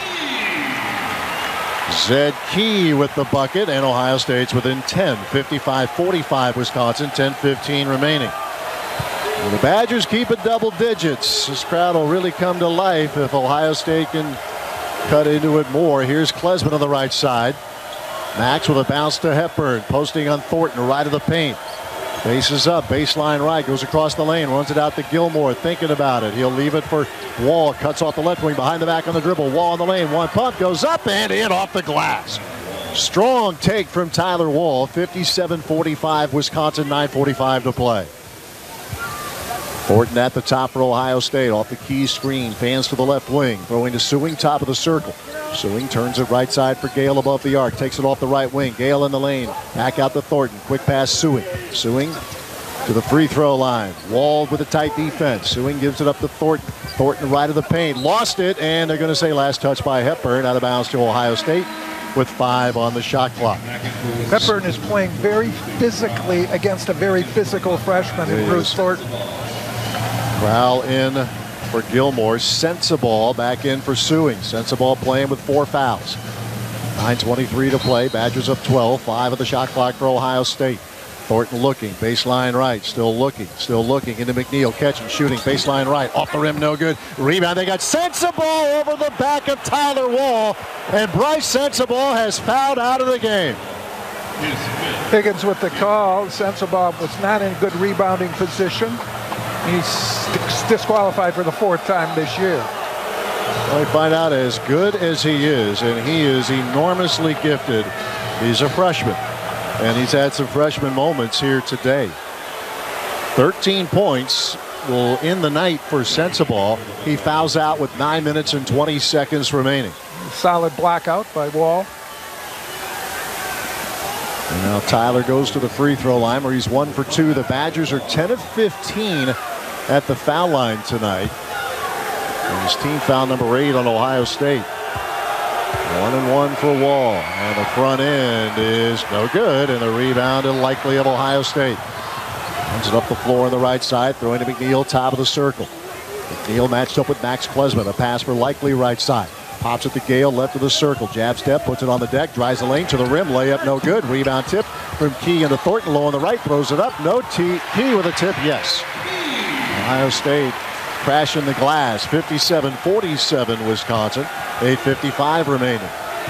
Zed Key with the bucket, and Ohio State's within ten. fifty-five forty-five Wisconsin, ten fifteen remaining. Well, the Badgers keep it double digits. This crowd will really come to life if Ohio State can cut into it more. Here's Klesman on the right side. Max with a bounce to Hepburn, posting on Thornton, right of the paint. Faces up, baseline right, goes across the lane, runs it out to Gilmore, thinking about it. He'll leave it for Wall, cuts off the left wing, behind the back on the dribble. Wall on the lane, one pump, goes up and in off the glass. Strong take from Tyler Wall, fifty-seven forty-five, Wisconsin, nine forty-five to play. Thornton at the top for Ohio State, off the key screen, fans to the left wing, throwing to Sewing, top of the circle. Sewing turns it right side for Gale above the arc. Takes it off the right wing. Gale in the lane. Back out to Thornton. Quick pass Sewing. Sewing to the free throw line. Walled with a tight defense. Sewing gives it up to Thornton. Thornton right of the paint. Lost it, and they're going to say last touch by Hepburn. Out of bounds to Ohio State with five on the shot clock. Hepburn is playing very physically against a very physical freshman in Bruce Thornton. Crowell in for Gilmore. Sensabaugh back in for Sewing. Sensabaugh playing with four fouls. nine twenty-three to play. Badgers up twelve. Five of the shot clock for Ohio State. Thornton looking. Baseline right. Still looking. Still looking into McNeil. Catching. Shooting. Baseline right. Off the rim. No good. Rebound. They got Sensabaugh over the back of Tyler Wall. And Bryce Sensabaugh has fouled out of the game. Higgins with the call. Sensabaugh was not in good rebounding position. He's disqualified for the fourth time this year. Well, we find out as good as he is, and he is enormously gifted. He's a freshman, and he's had some freshman moments here today. thirteen points will end the night for Sensabaugh. He fouls out with nine minutes and twenty seconds remaining. Solid blackout by Wall. And now Tyler goes to the free throw line where he's one for two. The Badgers are ten of fifteen at the foul line tonight. And his team foul number eight on Ohio State. One and one for Wall. And the front end is no good. And the rebound is likely of Ohio State. Runs it up the floor on the right side. Throwing to McNeil, top of the circle. McNeil matched up with Max Klesman. A pass for likely right side. Pops it to Gale, left of the circle. Jab step, puts it on the deck, drives the lane to the rim. Layup, no good. Rebound tip from Key into Thornton. Low on the right, throws it up. No T. Key with a tip, yes. Ohio State crashing the glass. fifty-seven forty-seven Wisconsin. eight fifty-five remaining.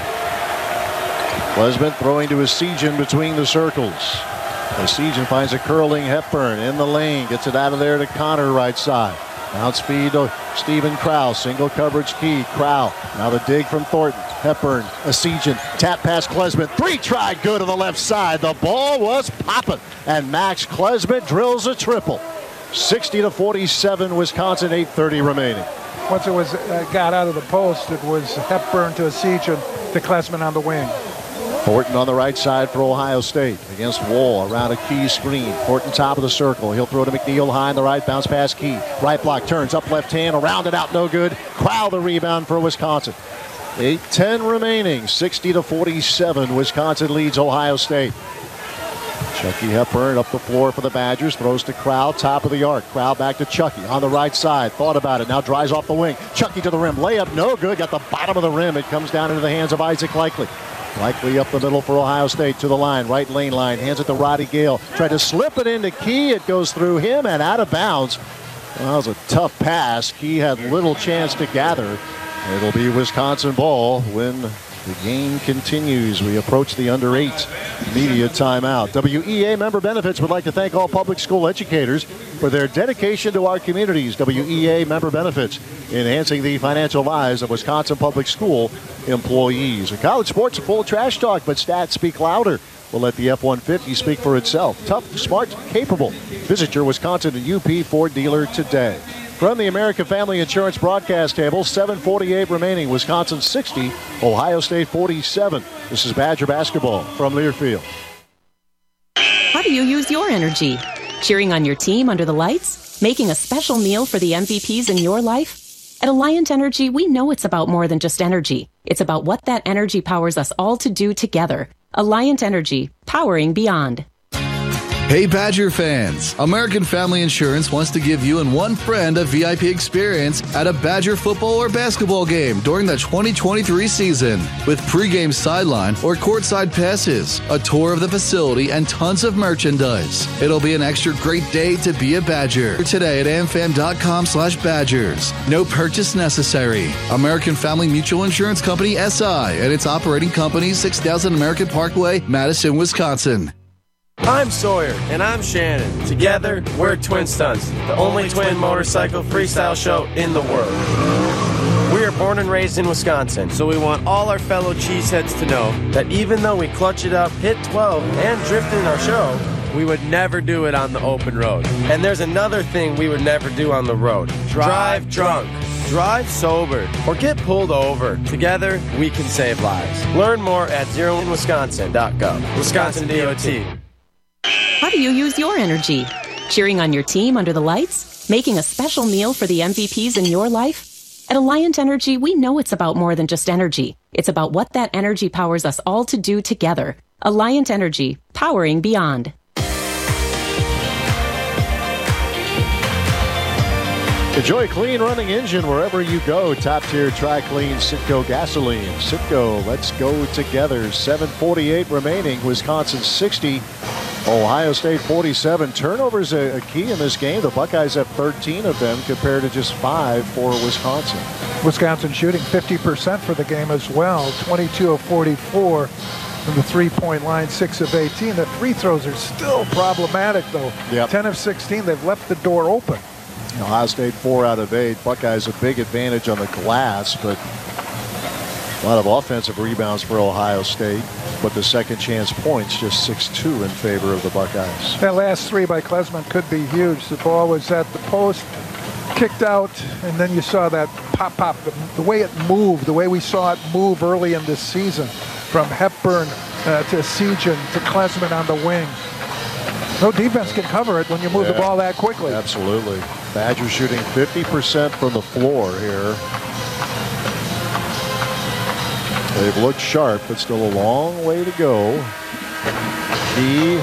Klesman throwing to Esijan between the circles. Esijan finds a curling Hepburn in the lane. Gets it out of there to Connor right side. Outspeed to Stephen Crowell. Single coverage Key. Crowell. Now the dig from Thornton. Hepburn. Esijan. Tap pass Klesman. Three tried good to the left side. The ball was popping. And Max Klesman drills a triple. sixty to forty-seven Wisconsin. eight thirty remaining. Once it was uh, got out of the post, it was Hepburn to Esijan to Klesman on the wing. Thornton on the right side for Ohio State against Wall around a Key screen. Thornton top of the circle. He'll throw to McNeil high on the right. Bounce pass Key. Right block turns up left hand. Around it out. No good. Crowell the rebound for Wisconsin. eight ten remaining. sixty to forty-seven. Wisconsin leads Ohio State. Chucky Hepburn up the floor for the Badgers. Throws to Crowell, top of the arc. Crowell back to Chucky on the right side. Thought about it. Now drives off the wing. Chucky to the rim. Layup no good. Got the bottom of the rim. It comes down into the hands of Isaac Likely. Likely up the middle for Ohio State to the line. Right lane line. Hands it to Roddy Gale. Tried to slip it into Key. It goes through him and out of bounds. Well, that was a tough pass. Key had little chance to gather. It'll be Wisconsin ball when the game continues. We approach the under eight media timeout. W E A Member Benefits would like to thank all public school educators for their dedication to our communities. W E A Member Benefits, enhancing the financial lives of Wisconsin public school employees. In college sports, a full trash talk, but stats speak louder. We'll let the F one fifty speak for itself. Tough, smart, capable. Visit your Wisconsin and U P Ford dealer today. From the American Family Insurance broadcast table, seven forty-eight remaining. Wisconsin sixty, Ohio State forty-seven. This is Badger basketball from Learfield. How do you use your energy? Cheering on your team under the lights? Making a special meal for the M V Ps in your life? At Alliant Energy, we know it's about more than just energy. It's about what that energy powers us all to do together. Alliant Energy, powering beyond. Hey Badger fans, American Family Insurance wants to give you and one friend a V I P experience at a Badger football or basketball game during the twenty twenty-three season. With pregame sideline or courtside passes, a tour of the facility, and tons of merchandise. It'll be an extra great day to be a Badger. Today at amfam.com slash Badgers. No purchase necessary. American Family Mutual Insurance Company S I and its operating company, six thousand American Parkway, Madison, Wisconsin. I'm Sawyer. And I'm Shannon. Together, we're Twin Stunts, the only twin motorcycle freestyle show in the world. We are born and raised in Wisconsin, so we want all our fellow cheeseheads to know that even though we clutch it up, hit twelve, and drift in our show, we would never do it on the open road. And there's another thing we would never do on the road. Drive drunk. Drive sober or get pulled over. Together, we can save lives. Learn more at zero in wisconsin dot gov. Wisconsin D O T. How do you use your energy? Cheering on your team under the lights? Making a special meal for the M V Ps in your life? At Alliant Energy, we know it's about more than just energy. It's about what that energy powers us all to do together. Alliant Energy, powering beyond. Enjoy a clean running engine wherever you go. Top tier Tri-Clean Citgo gasoline. Citgo, let's go together. seven forty-eight remaining. Wisconsin sixty, Ohio State forty-seven. Turnovers a, a key in this game. The Buckeyes have thirteen of them compared to just five for Wisconsin. Wisconsin shooting fifty percent for the game as well. twenty-two of forty-four from the three-point line, six of eighteen. The free throws are still problematic, though. Yep. ten of sixteen. They've left the door open. Ohio State four out of eight. Buckeyes a big advantage on the glass, but a lot of offensive rebounds for Ohio State. But the second chance points just six two in favor of the Buckeyes. That last three by Klesman could be huge. The ball was at the post, kicked out, and then you saw that pop, pop. The, the way it moved, the way we saw it move early in this season, from Hepburn uh, to Sejan to Klesman on the wing. No defense can cover it when you move yeah, the ball that quickly. Absolutely. Badgers shooting fifty percent from the floor here. They've looked sharp, but still a long way to go. Key,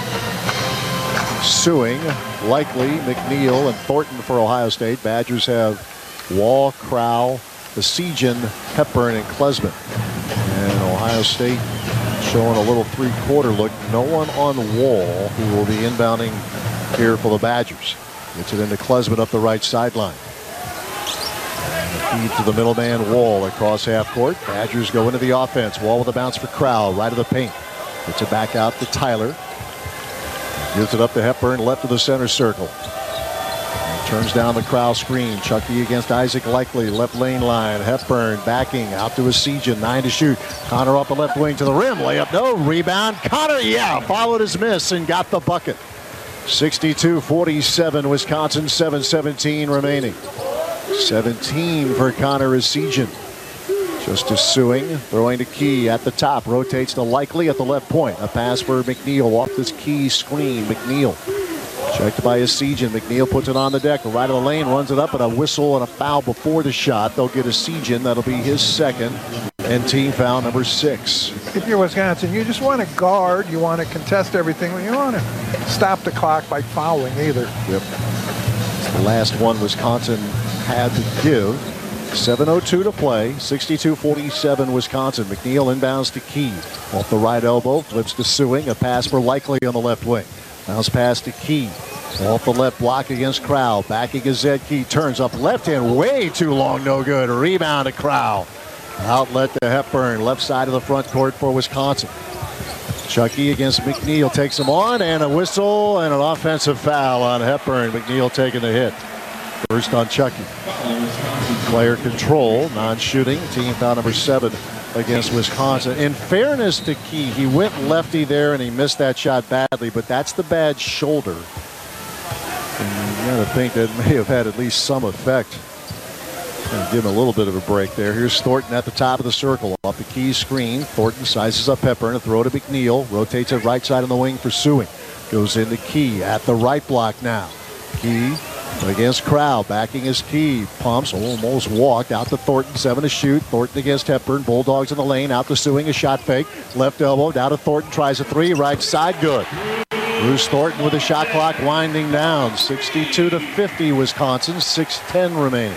Suing, Likely, McNeil, and Thornton for Ohio State. Badgers have Wall, Crowell, Sejan, Hepburn, and Klesman. And Ohio State showing a little three-quarter look. No one on Wall, who will be inbounding here for the Badgers. Gets it into Klesman up the right sideline. Feed to the middleman, Wall, across half court. Badgers go into the offense. Wall with a bounce for Crowell, right of the paint. Gets it back out to Tyler. Gives it up to Hepburn, left of the center circle. And turns down the Crowell screen. Chucky against Isaac Likely, left lane line. Hepburn backing out to a Sejan, nine to shoot. Connor off the left wing to the rim. Layup, no. Rebound. Connor, yeah, followed his miss and got the bucket. sixty-two forty-seven, Wisconsin, seven seventeen remaining. seventeen for Connor Sejan. Just as Suing, throwing to Key at the top, rotates to Likely at the left point. A pass for McNeil off this Key screen. McNeil checked by Sejan. McNeil puts it on the deck, right of the lane, runs it up, and a whistle and a foul before the shot. They'll get a Sejan. That'll be his second, and team foul number six. if you're Wisconsin, you just want to guard, you want to contest everything, you don't want to stop the clock by fouling either. Yep. It's the last one Wisconsin had to give. seven oh two to play, sixty-two forty-seven Wisconsin. McNeil inbounds to Key. Off the right elbow, flips to Sewing. A pass for Likely on the left wing. Bounce pass to Key. Off the left block against Crowell. Backing is Zed Key. Turns up left hand. Way too long. No good. Rebound to Crowell. Outlet to Hepburn. Left side of the front court for Wisconsin. Chucky against McNeil. Takes him on. And a whistle and an offensive foul on Hepburn. McNeil taking the hit. First on Chucky. Player control. Non-shooting. Team foul number seven against Wisconsin. In fairness to Key, he went lefty there and he missed that shot badly, but that's the bad shoulder. And you got to think that may have had at least some effect. And give him a little bit of a break there. Here's Thornton at the top of the circle. Off the Key screen. Thornton sizes up Hepburn. A throw to McNeil. Rotates it right side on the wing for Sewing. Goes into Key at the right block now. Key against Crowell. Backing his Key. Pumps. Almost walked. Out to Thornton. Seven to shoot. Thornton against Hepburn. Bulldogs in the lane. Out to Sewing. A shot fake. Left elbow. Down to Thornton. Tries a three. Right side. Good. Bruce Thornton with the shot clock winding down. sixty-two to fifty Wisconsin. six ten remaining.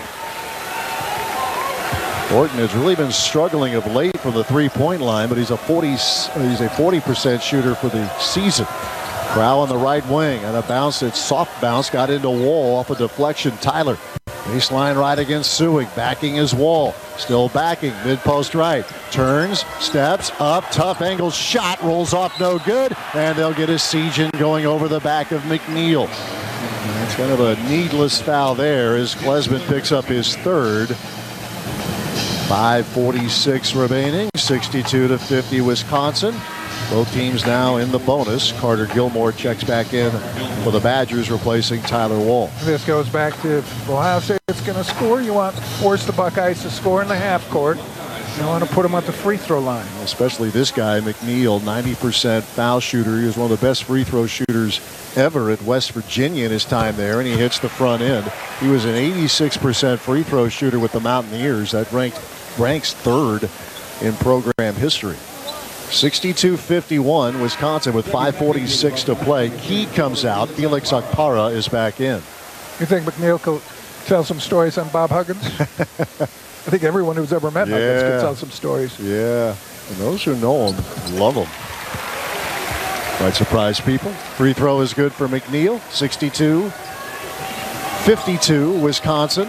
Thornton has really been struggling of late from the three-point line, but he's a forty he's a forty percent shooter for the season. Crowell on the right wing and a bounce. It's soft bounce. Got into Wall off a deflection. Tyler. Baseline right against Sewing. Backing his Wall. Still backing. Mid-post right. Turns. Steps. Up. Tough angle shot. Rolls off no good. And they'll get a Sejan going over the back of McNeil. That's kind of a needless foul there as Klesman picks up his third. five forty-six remaining. sixty-two to fifty Wisconsin. Both teams now in the bonus. Carter Gilmore checks back in for the Badgers, replacing Tyler Wall. This goes back to Ohio State's going to score. You want to force the Buckeyes to score in the half court. You want to put them at the free throw line. Especially this guy, McNeil, ninety percent foul shooter. He was one of the best free throw shooters ever at West Virginia in his time there, and he hits the front end. He was an eighty-six percent free throw shooter with the Mountaineers. That ranked ranks third in program history. sixty-two fifty-one Wisconsin with five forty-six to play. Key comes out. Felix Okpara is back in. You think McNeil could tell some stories on Bob Huggins? I think everyone who's ever met yeah. Huggins could tell some stories. Yeah. And those who know him love him. Might surprise people. Free throw is good for McNeil. sixty-two fifty-two Wisconsin.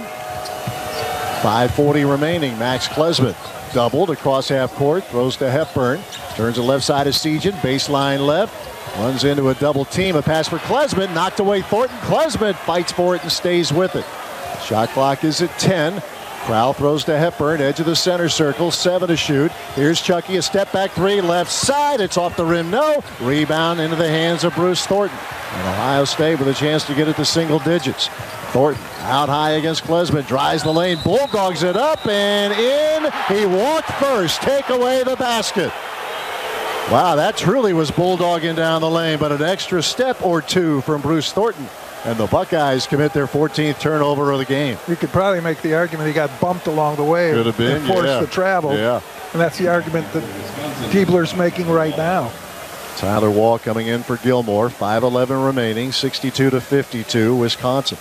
five forty remaining. Max Klesman doubled across half court. Throws to Hepburn. Turns the left side of Sejan. Baseline left. Runs into a double team. A pass for Klesman. Knocked away Thornton. Klesman fights for it and stays with it. Shot clock is at ten. Crowell throws to Hepburn. Edge of the center circle. Seven to shoot. Here's Chucky. A step back three. Left side. It's off the rim. No. Rebound into the hands of Bruce Thornton. And Ohio State with a chance to get it to single digits. Thornton out high against Klesman. Drives the lane. Bulldogs it up and in. He walked first. Take away the basket. Wow, that truly was bulldogging down the lane, but an extra step or two from Bruce Thornton. And the Buckeyes commit their fourteenth turnover of the game. You could probably make the argument he got bumped along the way. Could have been, and forced yeah. the travel. Yeah. And that's the argument that Diebler's making right now. Tyler Wall coming in for Gilmore. five eleven remaining. sixty-two to fifty-two Wisconsin.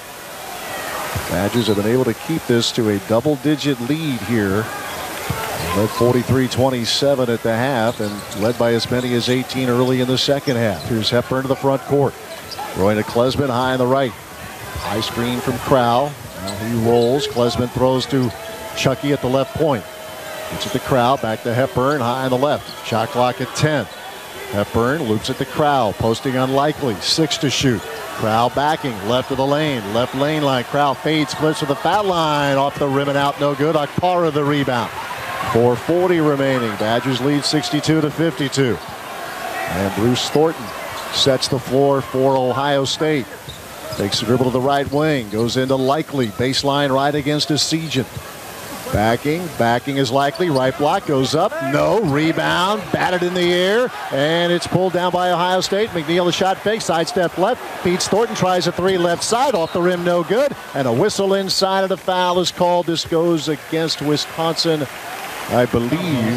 Badgers have been able to keep this to a double-digit lead here. Led forty-three twenty-seven at the half and led by as many as eighteen early in the second half. Here's Hepburn to the front court. Throwing to Klesman high on the right. High screen from Crowell. Now he rolls. Klesman throws to Chucky at the left point. Gets at the Crowell. Back to Hepburn high on the left. Shot clock at ten. Hepburn loops at the Crowell. Posting unlikely. Six to shoot. Crowell backing. Left of the lane. Left lane line. Crowell fades. Splits to the foul line. Off the rim and out. No good. Okpara the rebound. four forty remaining. Badgers lead sixty-two to fifty-two. And Bruce Thornton sets the floor for Ohio State. Takes the dribble to the right wing. Goes into Likely. Baseline right against a Sejan. Backing. Backing is Likely. Right block goes up. No. Rebound. Batted in the air. And it's pulled down by Ohio State. McNeil the shot fake. Sidestep left. Feeds Thornton. Tries a three left side. Off the rim. No good. And a whistle inside of the foul is called. This goes against Wisconsin. I believe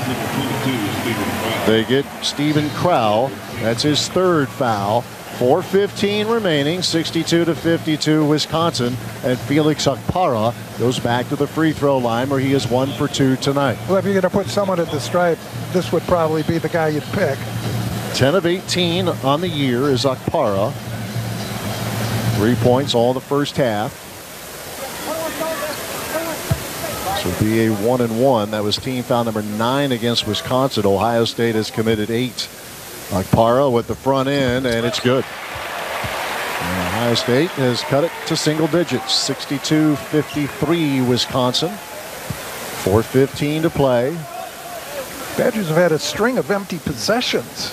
they get Steven Crow. That's his third foul. four fifteen remaining, sixty-two to fifty-two Wisconsin. And Felix Okpara goes back to the free throw line where he is one for two tonight. Well, if you're going to put someone at the stripe, this would probably be the guy you'd pick. ten of eighteen on the year is Okpara. Three points all the first half. This will be a one and one. That was team foul number nine against Wisconsin. Ohio State has committed eight. Okpara with the front end, and it's good. And Ohio State has cut it to single digits. sixty-two fifty-three Wisconsin. four fifteen to play. Badgers have had a string of empty possessions.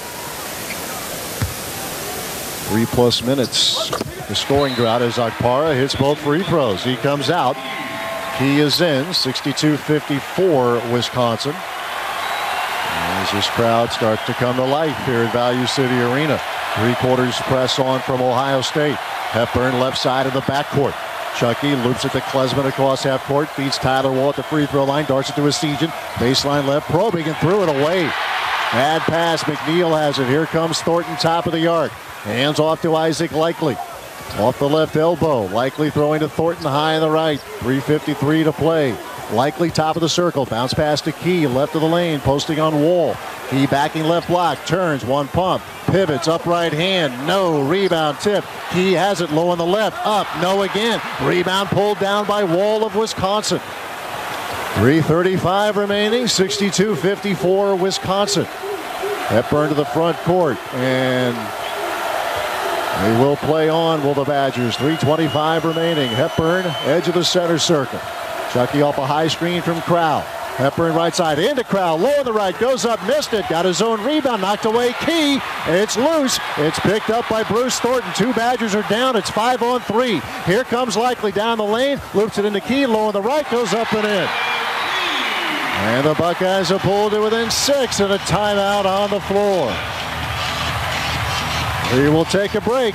Three plus minutes. The scoring drought as Okpara hits both free throws. He comes out. He is in. sixty-two fifty-four Wisconsin. As this crowd starts to come to life here at Value City Arena. Three quarters press on from Ohio State. Hepburn left side of the backcourt. Chucky loops it to Klesman across half court. Feeds Tyler Wall at the free throw line. Darts it to Essegian. Baseline left. Probing and threw it away. Bad pass. McNeil has it. Here comes Thornton, top of the arc. Hands off to Isaac Likely. Off the left elbow. Likely throwing to Thornton high on the right. three fifty-three to play. Likely top of the circle. Bounce pass to Key. Left of the lane. Posting on Wall. Key backing left block. Turns. One pump. Pivots. Up right hand. No. Rebound tip. Key has it low on the left. Up. No again. Rebound pulled down by Wall of Wisconsin. three thirty-five remaining. sixty-two fifty-four Wisconsin. Hepburn to the front court. And they will play on, will the Badgers. three twenty-five remaining. Hepburn, edge of the center circle. Chucky off a high screen from Crow. Hepburn right side into Crow. Low on the right. Goes up. Missed it. Got his own rebound. Knocked away. Key. It's loose. It's picked up by Bruce Thornton. Two Badgers are down. It's five on three. Here comes Likely down the lane. Loops it into Key. Low on the right. Goes up and in. And the Buckeyes have pulled it within six and a timeout on the floor. We will take a break.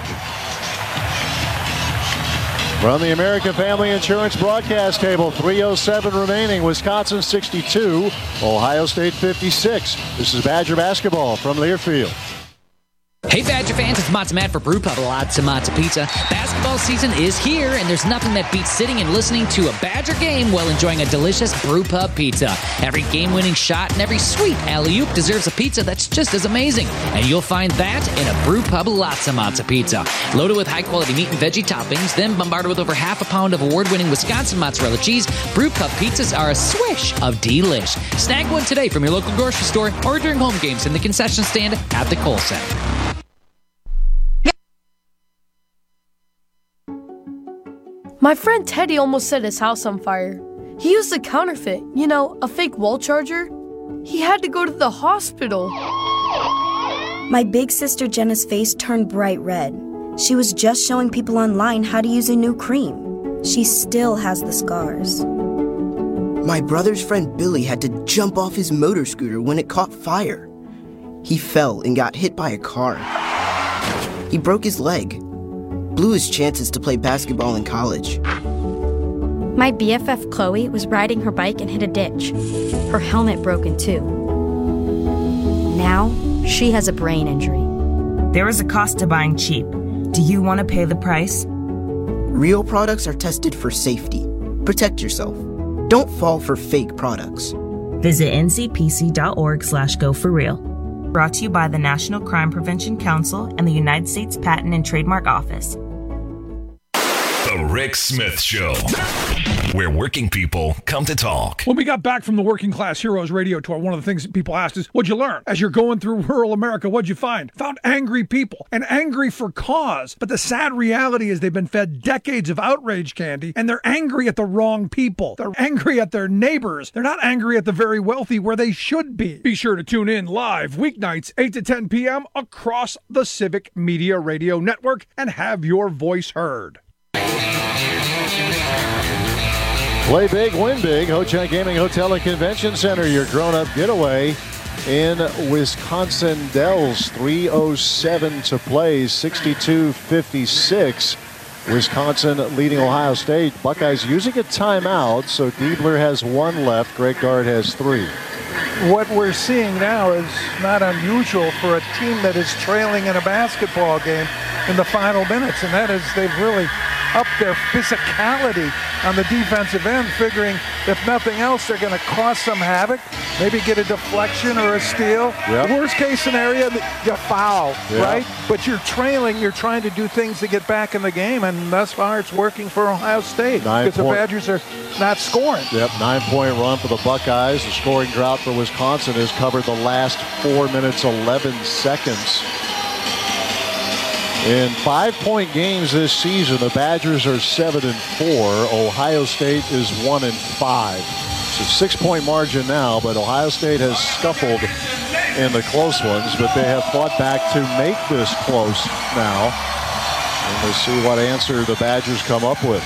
From the American Family Insurance broadcast table, three oh seven remaining. Wisconsin sixty-two, Ohio State fifty-six. This is Badger basketball from Learfield. Hey Badger fans, it's Matzo Matt for Brew Pub, lots of Matzo Pizza. Basketball season is here, and there's nothing that beats sitting and listening to a Badger game while enjoying a delicious Brew Pub pizza. Every game-winning shot and every sweet alley-oop deserves a pizza that's just as amazing, and you'll find that in a Brew Pub lots of Matzo Pizza. Loaded with high-quality meat and veggie toppings, then bombarded with over half a pound of award-winning Wisconsin mozzarella cheese, Brew Pub pizzas are a swish of delish. Snag one today from your local grocery store or during home games in the concession stand at the Kohl Center. My friend Teddy almost set his house on fire. He used a counterfeit, you know, a fake wall charger. He had to go to the hospital. My big sister Jenna's face turned bright red. She was just showing people online how to use a new cream. She still has the scars. My brother's friend Billy had to jump off his motor scooter when it caught fire. He fell and got hit by a car. He broke his leg. Blew his chances to play basketball in college. My B F F Chloe was riding her bike and hit a ditch. Her helmet broke in two. Now, she has a brain injury. There is a cost to buying cheap. Do you want to pay the price? Real products are tested for safety. Protect yourself. Don't fall for fake products. Visit N C P C dot org slash go for real. Brought to you by the National Crime Prevention Council and the United States Patent and Trademark Office. The Rick Smith Show, where working people come to talk. When we got back from the Working Class Heroes radio tour, one of the things that people asked is, what'd you learn? As you're going through rural America, what'd you find? Found angry people, and angry for cause. But the sad reality is they've been fed decades of outrage candy, and they're angry at the wrong people. They're angry at their neighbors. They're not angry at the very wealthy where they should be. Be sure to tune in live weeknights, eight to ten p.m. across the Civic Media Radio Network and have your voice heard. Play big, win big. Ho-Chunk Gaming Hotel and Convention Center, your grown-up getaway in Wisconsin Dells. three oh seven to play, sixty-two fifty-six. Wisconsin leading Ohio State. Buckeyes using a timeout, so Diebler has one left. Greg Gard has three. What we're seeing now is not unusual for a team that is trailing in a basketball game in the final minutes, and that is they've really upped their physicality on the defensive end, figuring if nothing else they're going to cause some havoc, maybe get a deflection or a steal. Yep. Worst case scenario, you foul, Yep. right? But you're trailing, you're trying to do things to get back in the game, and thus far it's working for Ohio State Nine because the point- Badgers are not scoring. Yep, nine-point run for the Buckeyes. The scoring drought for Wisconsin has covered the last four minutes, eleven seconds. In five-point games this season, the Badgers are seven and four. Ohio State is one and five. It's a six-point margin now, but Ohio State has scuffled in the close ones, but they have fought back to make this close now. And we'll see what answer the Badgers come up with.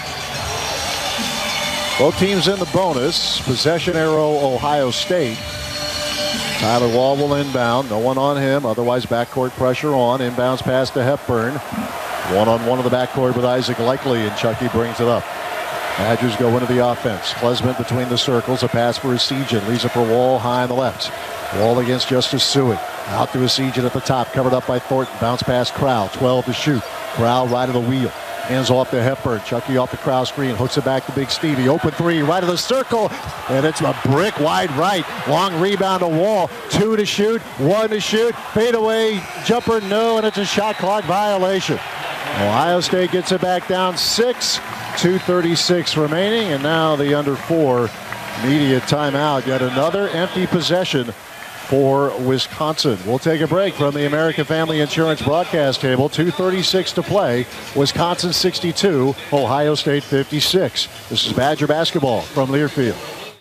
Both teams in the bonus. Possession arrow, Ohio State. Tyler Wall will inbound. No one on him. Otherwise, backcourt pressure on. Inbounds pass to Hepburn. One-on-one in the backcourt with Isaac Likely, and Chucky brings it up. Badgers go into the offense. Klesman between the circles. A pass for Essegian. Leaves it for Wall high on the left. Wall against Justice Suey. Out to Essegian at the top. Covered up by Thornton. Bounce pass Crowell. twelve to shoot. Crowell right of the wheel. Hands off to Hepburn. Chucky off the Crowell screen. Hooks it back to Big Stevie. Open three. Right of the circle. And it's a brick wide right. Long rebound to Wall. Two to shoot. One to shoot. Fade away. Jumper no. And it's a shot clock violation. Ohio State gets it back down six. two thirty-six remaining. And now the under four media timeout. Yet another empty possession for Wisconsin. We'll take a break from the American Family Insurance broadcast table. two thirty-six to play. Wisconsin sixty-two, Ohio State fifty-six. This is Badger basketball from Learfield.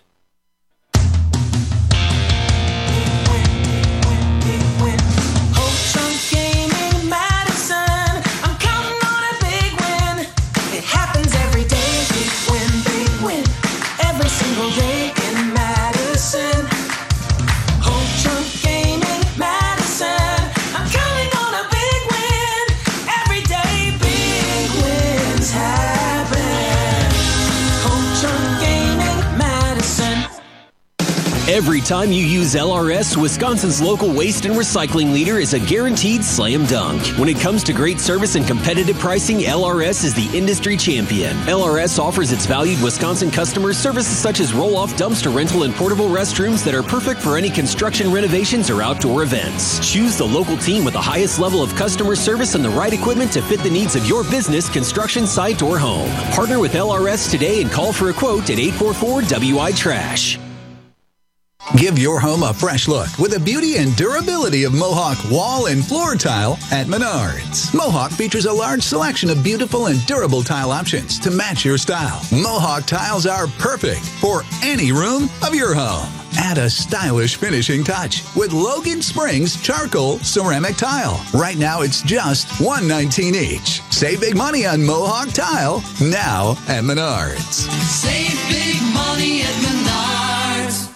Every time you use L R S, Wisconsin's local waste and recycling leader is a guaranteed slam dunk. When it comes to great service and competitive pricing, L R S is the industry champion. L R S offers its valued Wisconsin customers services such as roll-off dumpster rental and portable restrooms that are perfect for any construction renovations or outdoor events. Choose the local team with the highest level of customer service and the right equipment to fit the needs of your business, construction site, or home. Partner with L R S today and call for a quote at eight four four W I Trash. Give your home a fresh look with the beauty and durability of Mohawk wall and floor tile at Menards. Mohawk features a large selection of beautiful and durable tile options to match your style. Mohawk tiles are perfect for any room of your home. Add a stylish finishing touch with Logan Springs Charcoal Ceramic Tile. Right now it's just one hundred nineteen dollars each. Save big money on Mohawk tile now at Menards. Save big money at Menards.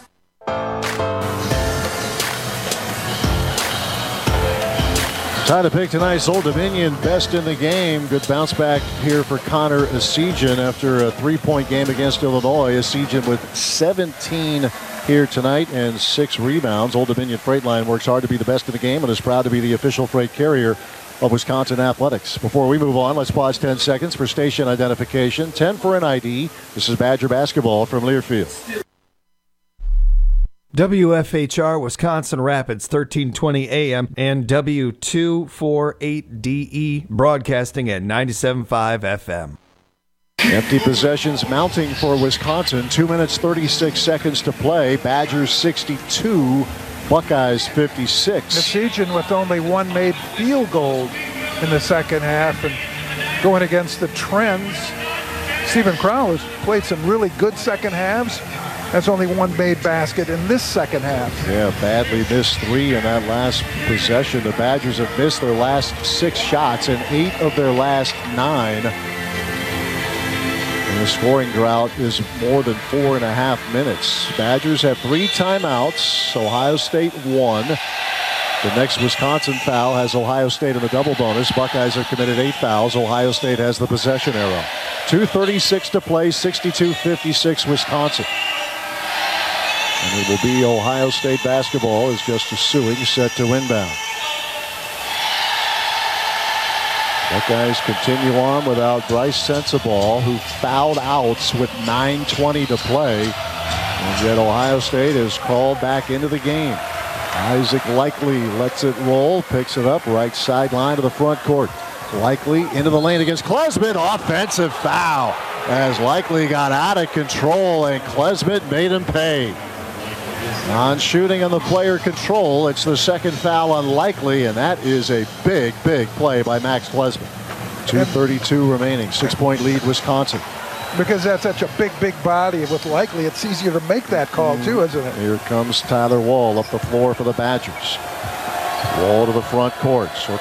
Time to pick tonight's Old Dominion best in the game. Good bounce back here for Connor Essegian after a three-point game against Illinois. Essegian with seventeen here tonight and six rebounds. Old Dominion Freight Line works hard to be the best in the game and is proud to be the official freight carrier of Wisconsin Athletics. Before we move on, let's pause ten seconds for station identification. ten for an I D. This is Badger basketball from Learfield. W F H R Wisconsin Rapids, thirteen twenty A M and W two forty-eight D E broadcasting at ninety-seven point five F M. Empty possessions mounting for Wisconsin. Two minutes, thirty-six seconds to play. Badgers sixty-two, Buckeyes fifty-six. Essegian with only one made field goal in the second half and going against the trends. Stephen Crowell has played some really good second halves. That's only one made basket in this second half. Yeah, badly missed three in that last possession. The Badgers have missed their last six shots and eight of their last nine. And the scoring drought is more than four and a half minutes. Badgers have three timeouts. Ohio State one. The next Wisconsin foul has Ohio State in the double bonus. Buckeyes have committed eight fouls. Ohio State has the possession arrow. two thirty-six to play, sixty-two fifty-six Wisconsin. And it will be Ohio State basketball as Justice Suing set to inbound. Buckeyes continue on without Bryce Sensabaugh, who fouled out with nine twenty to play. And yet Ohio State is called back into the game. Isaac Likely lets it roll, picks it up, right sideline to the front court. Likely into the lane against Klesmit. Offensive foul as Likely got out of control and Klesmit made him pay. On shooting on the player control, it's the second foul on Likely, and that is a big, big play by Max Klesmit. two thirty-two remaining, six-point lead Wisconsin. Because that's such a big, big body with Likely, it's easier to make that call too, isn't it? Here comes Tyler Wall up the floor for the Badgers. Wall to the front court. So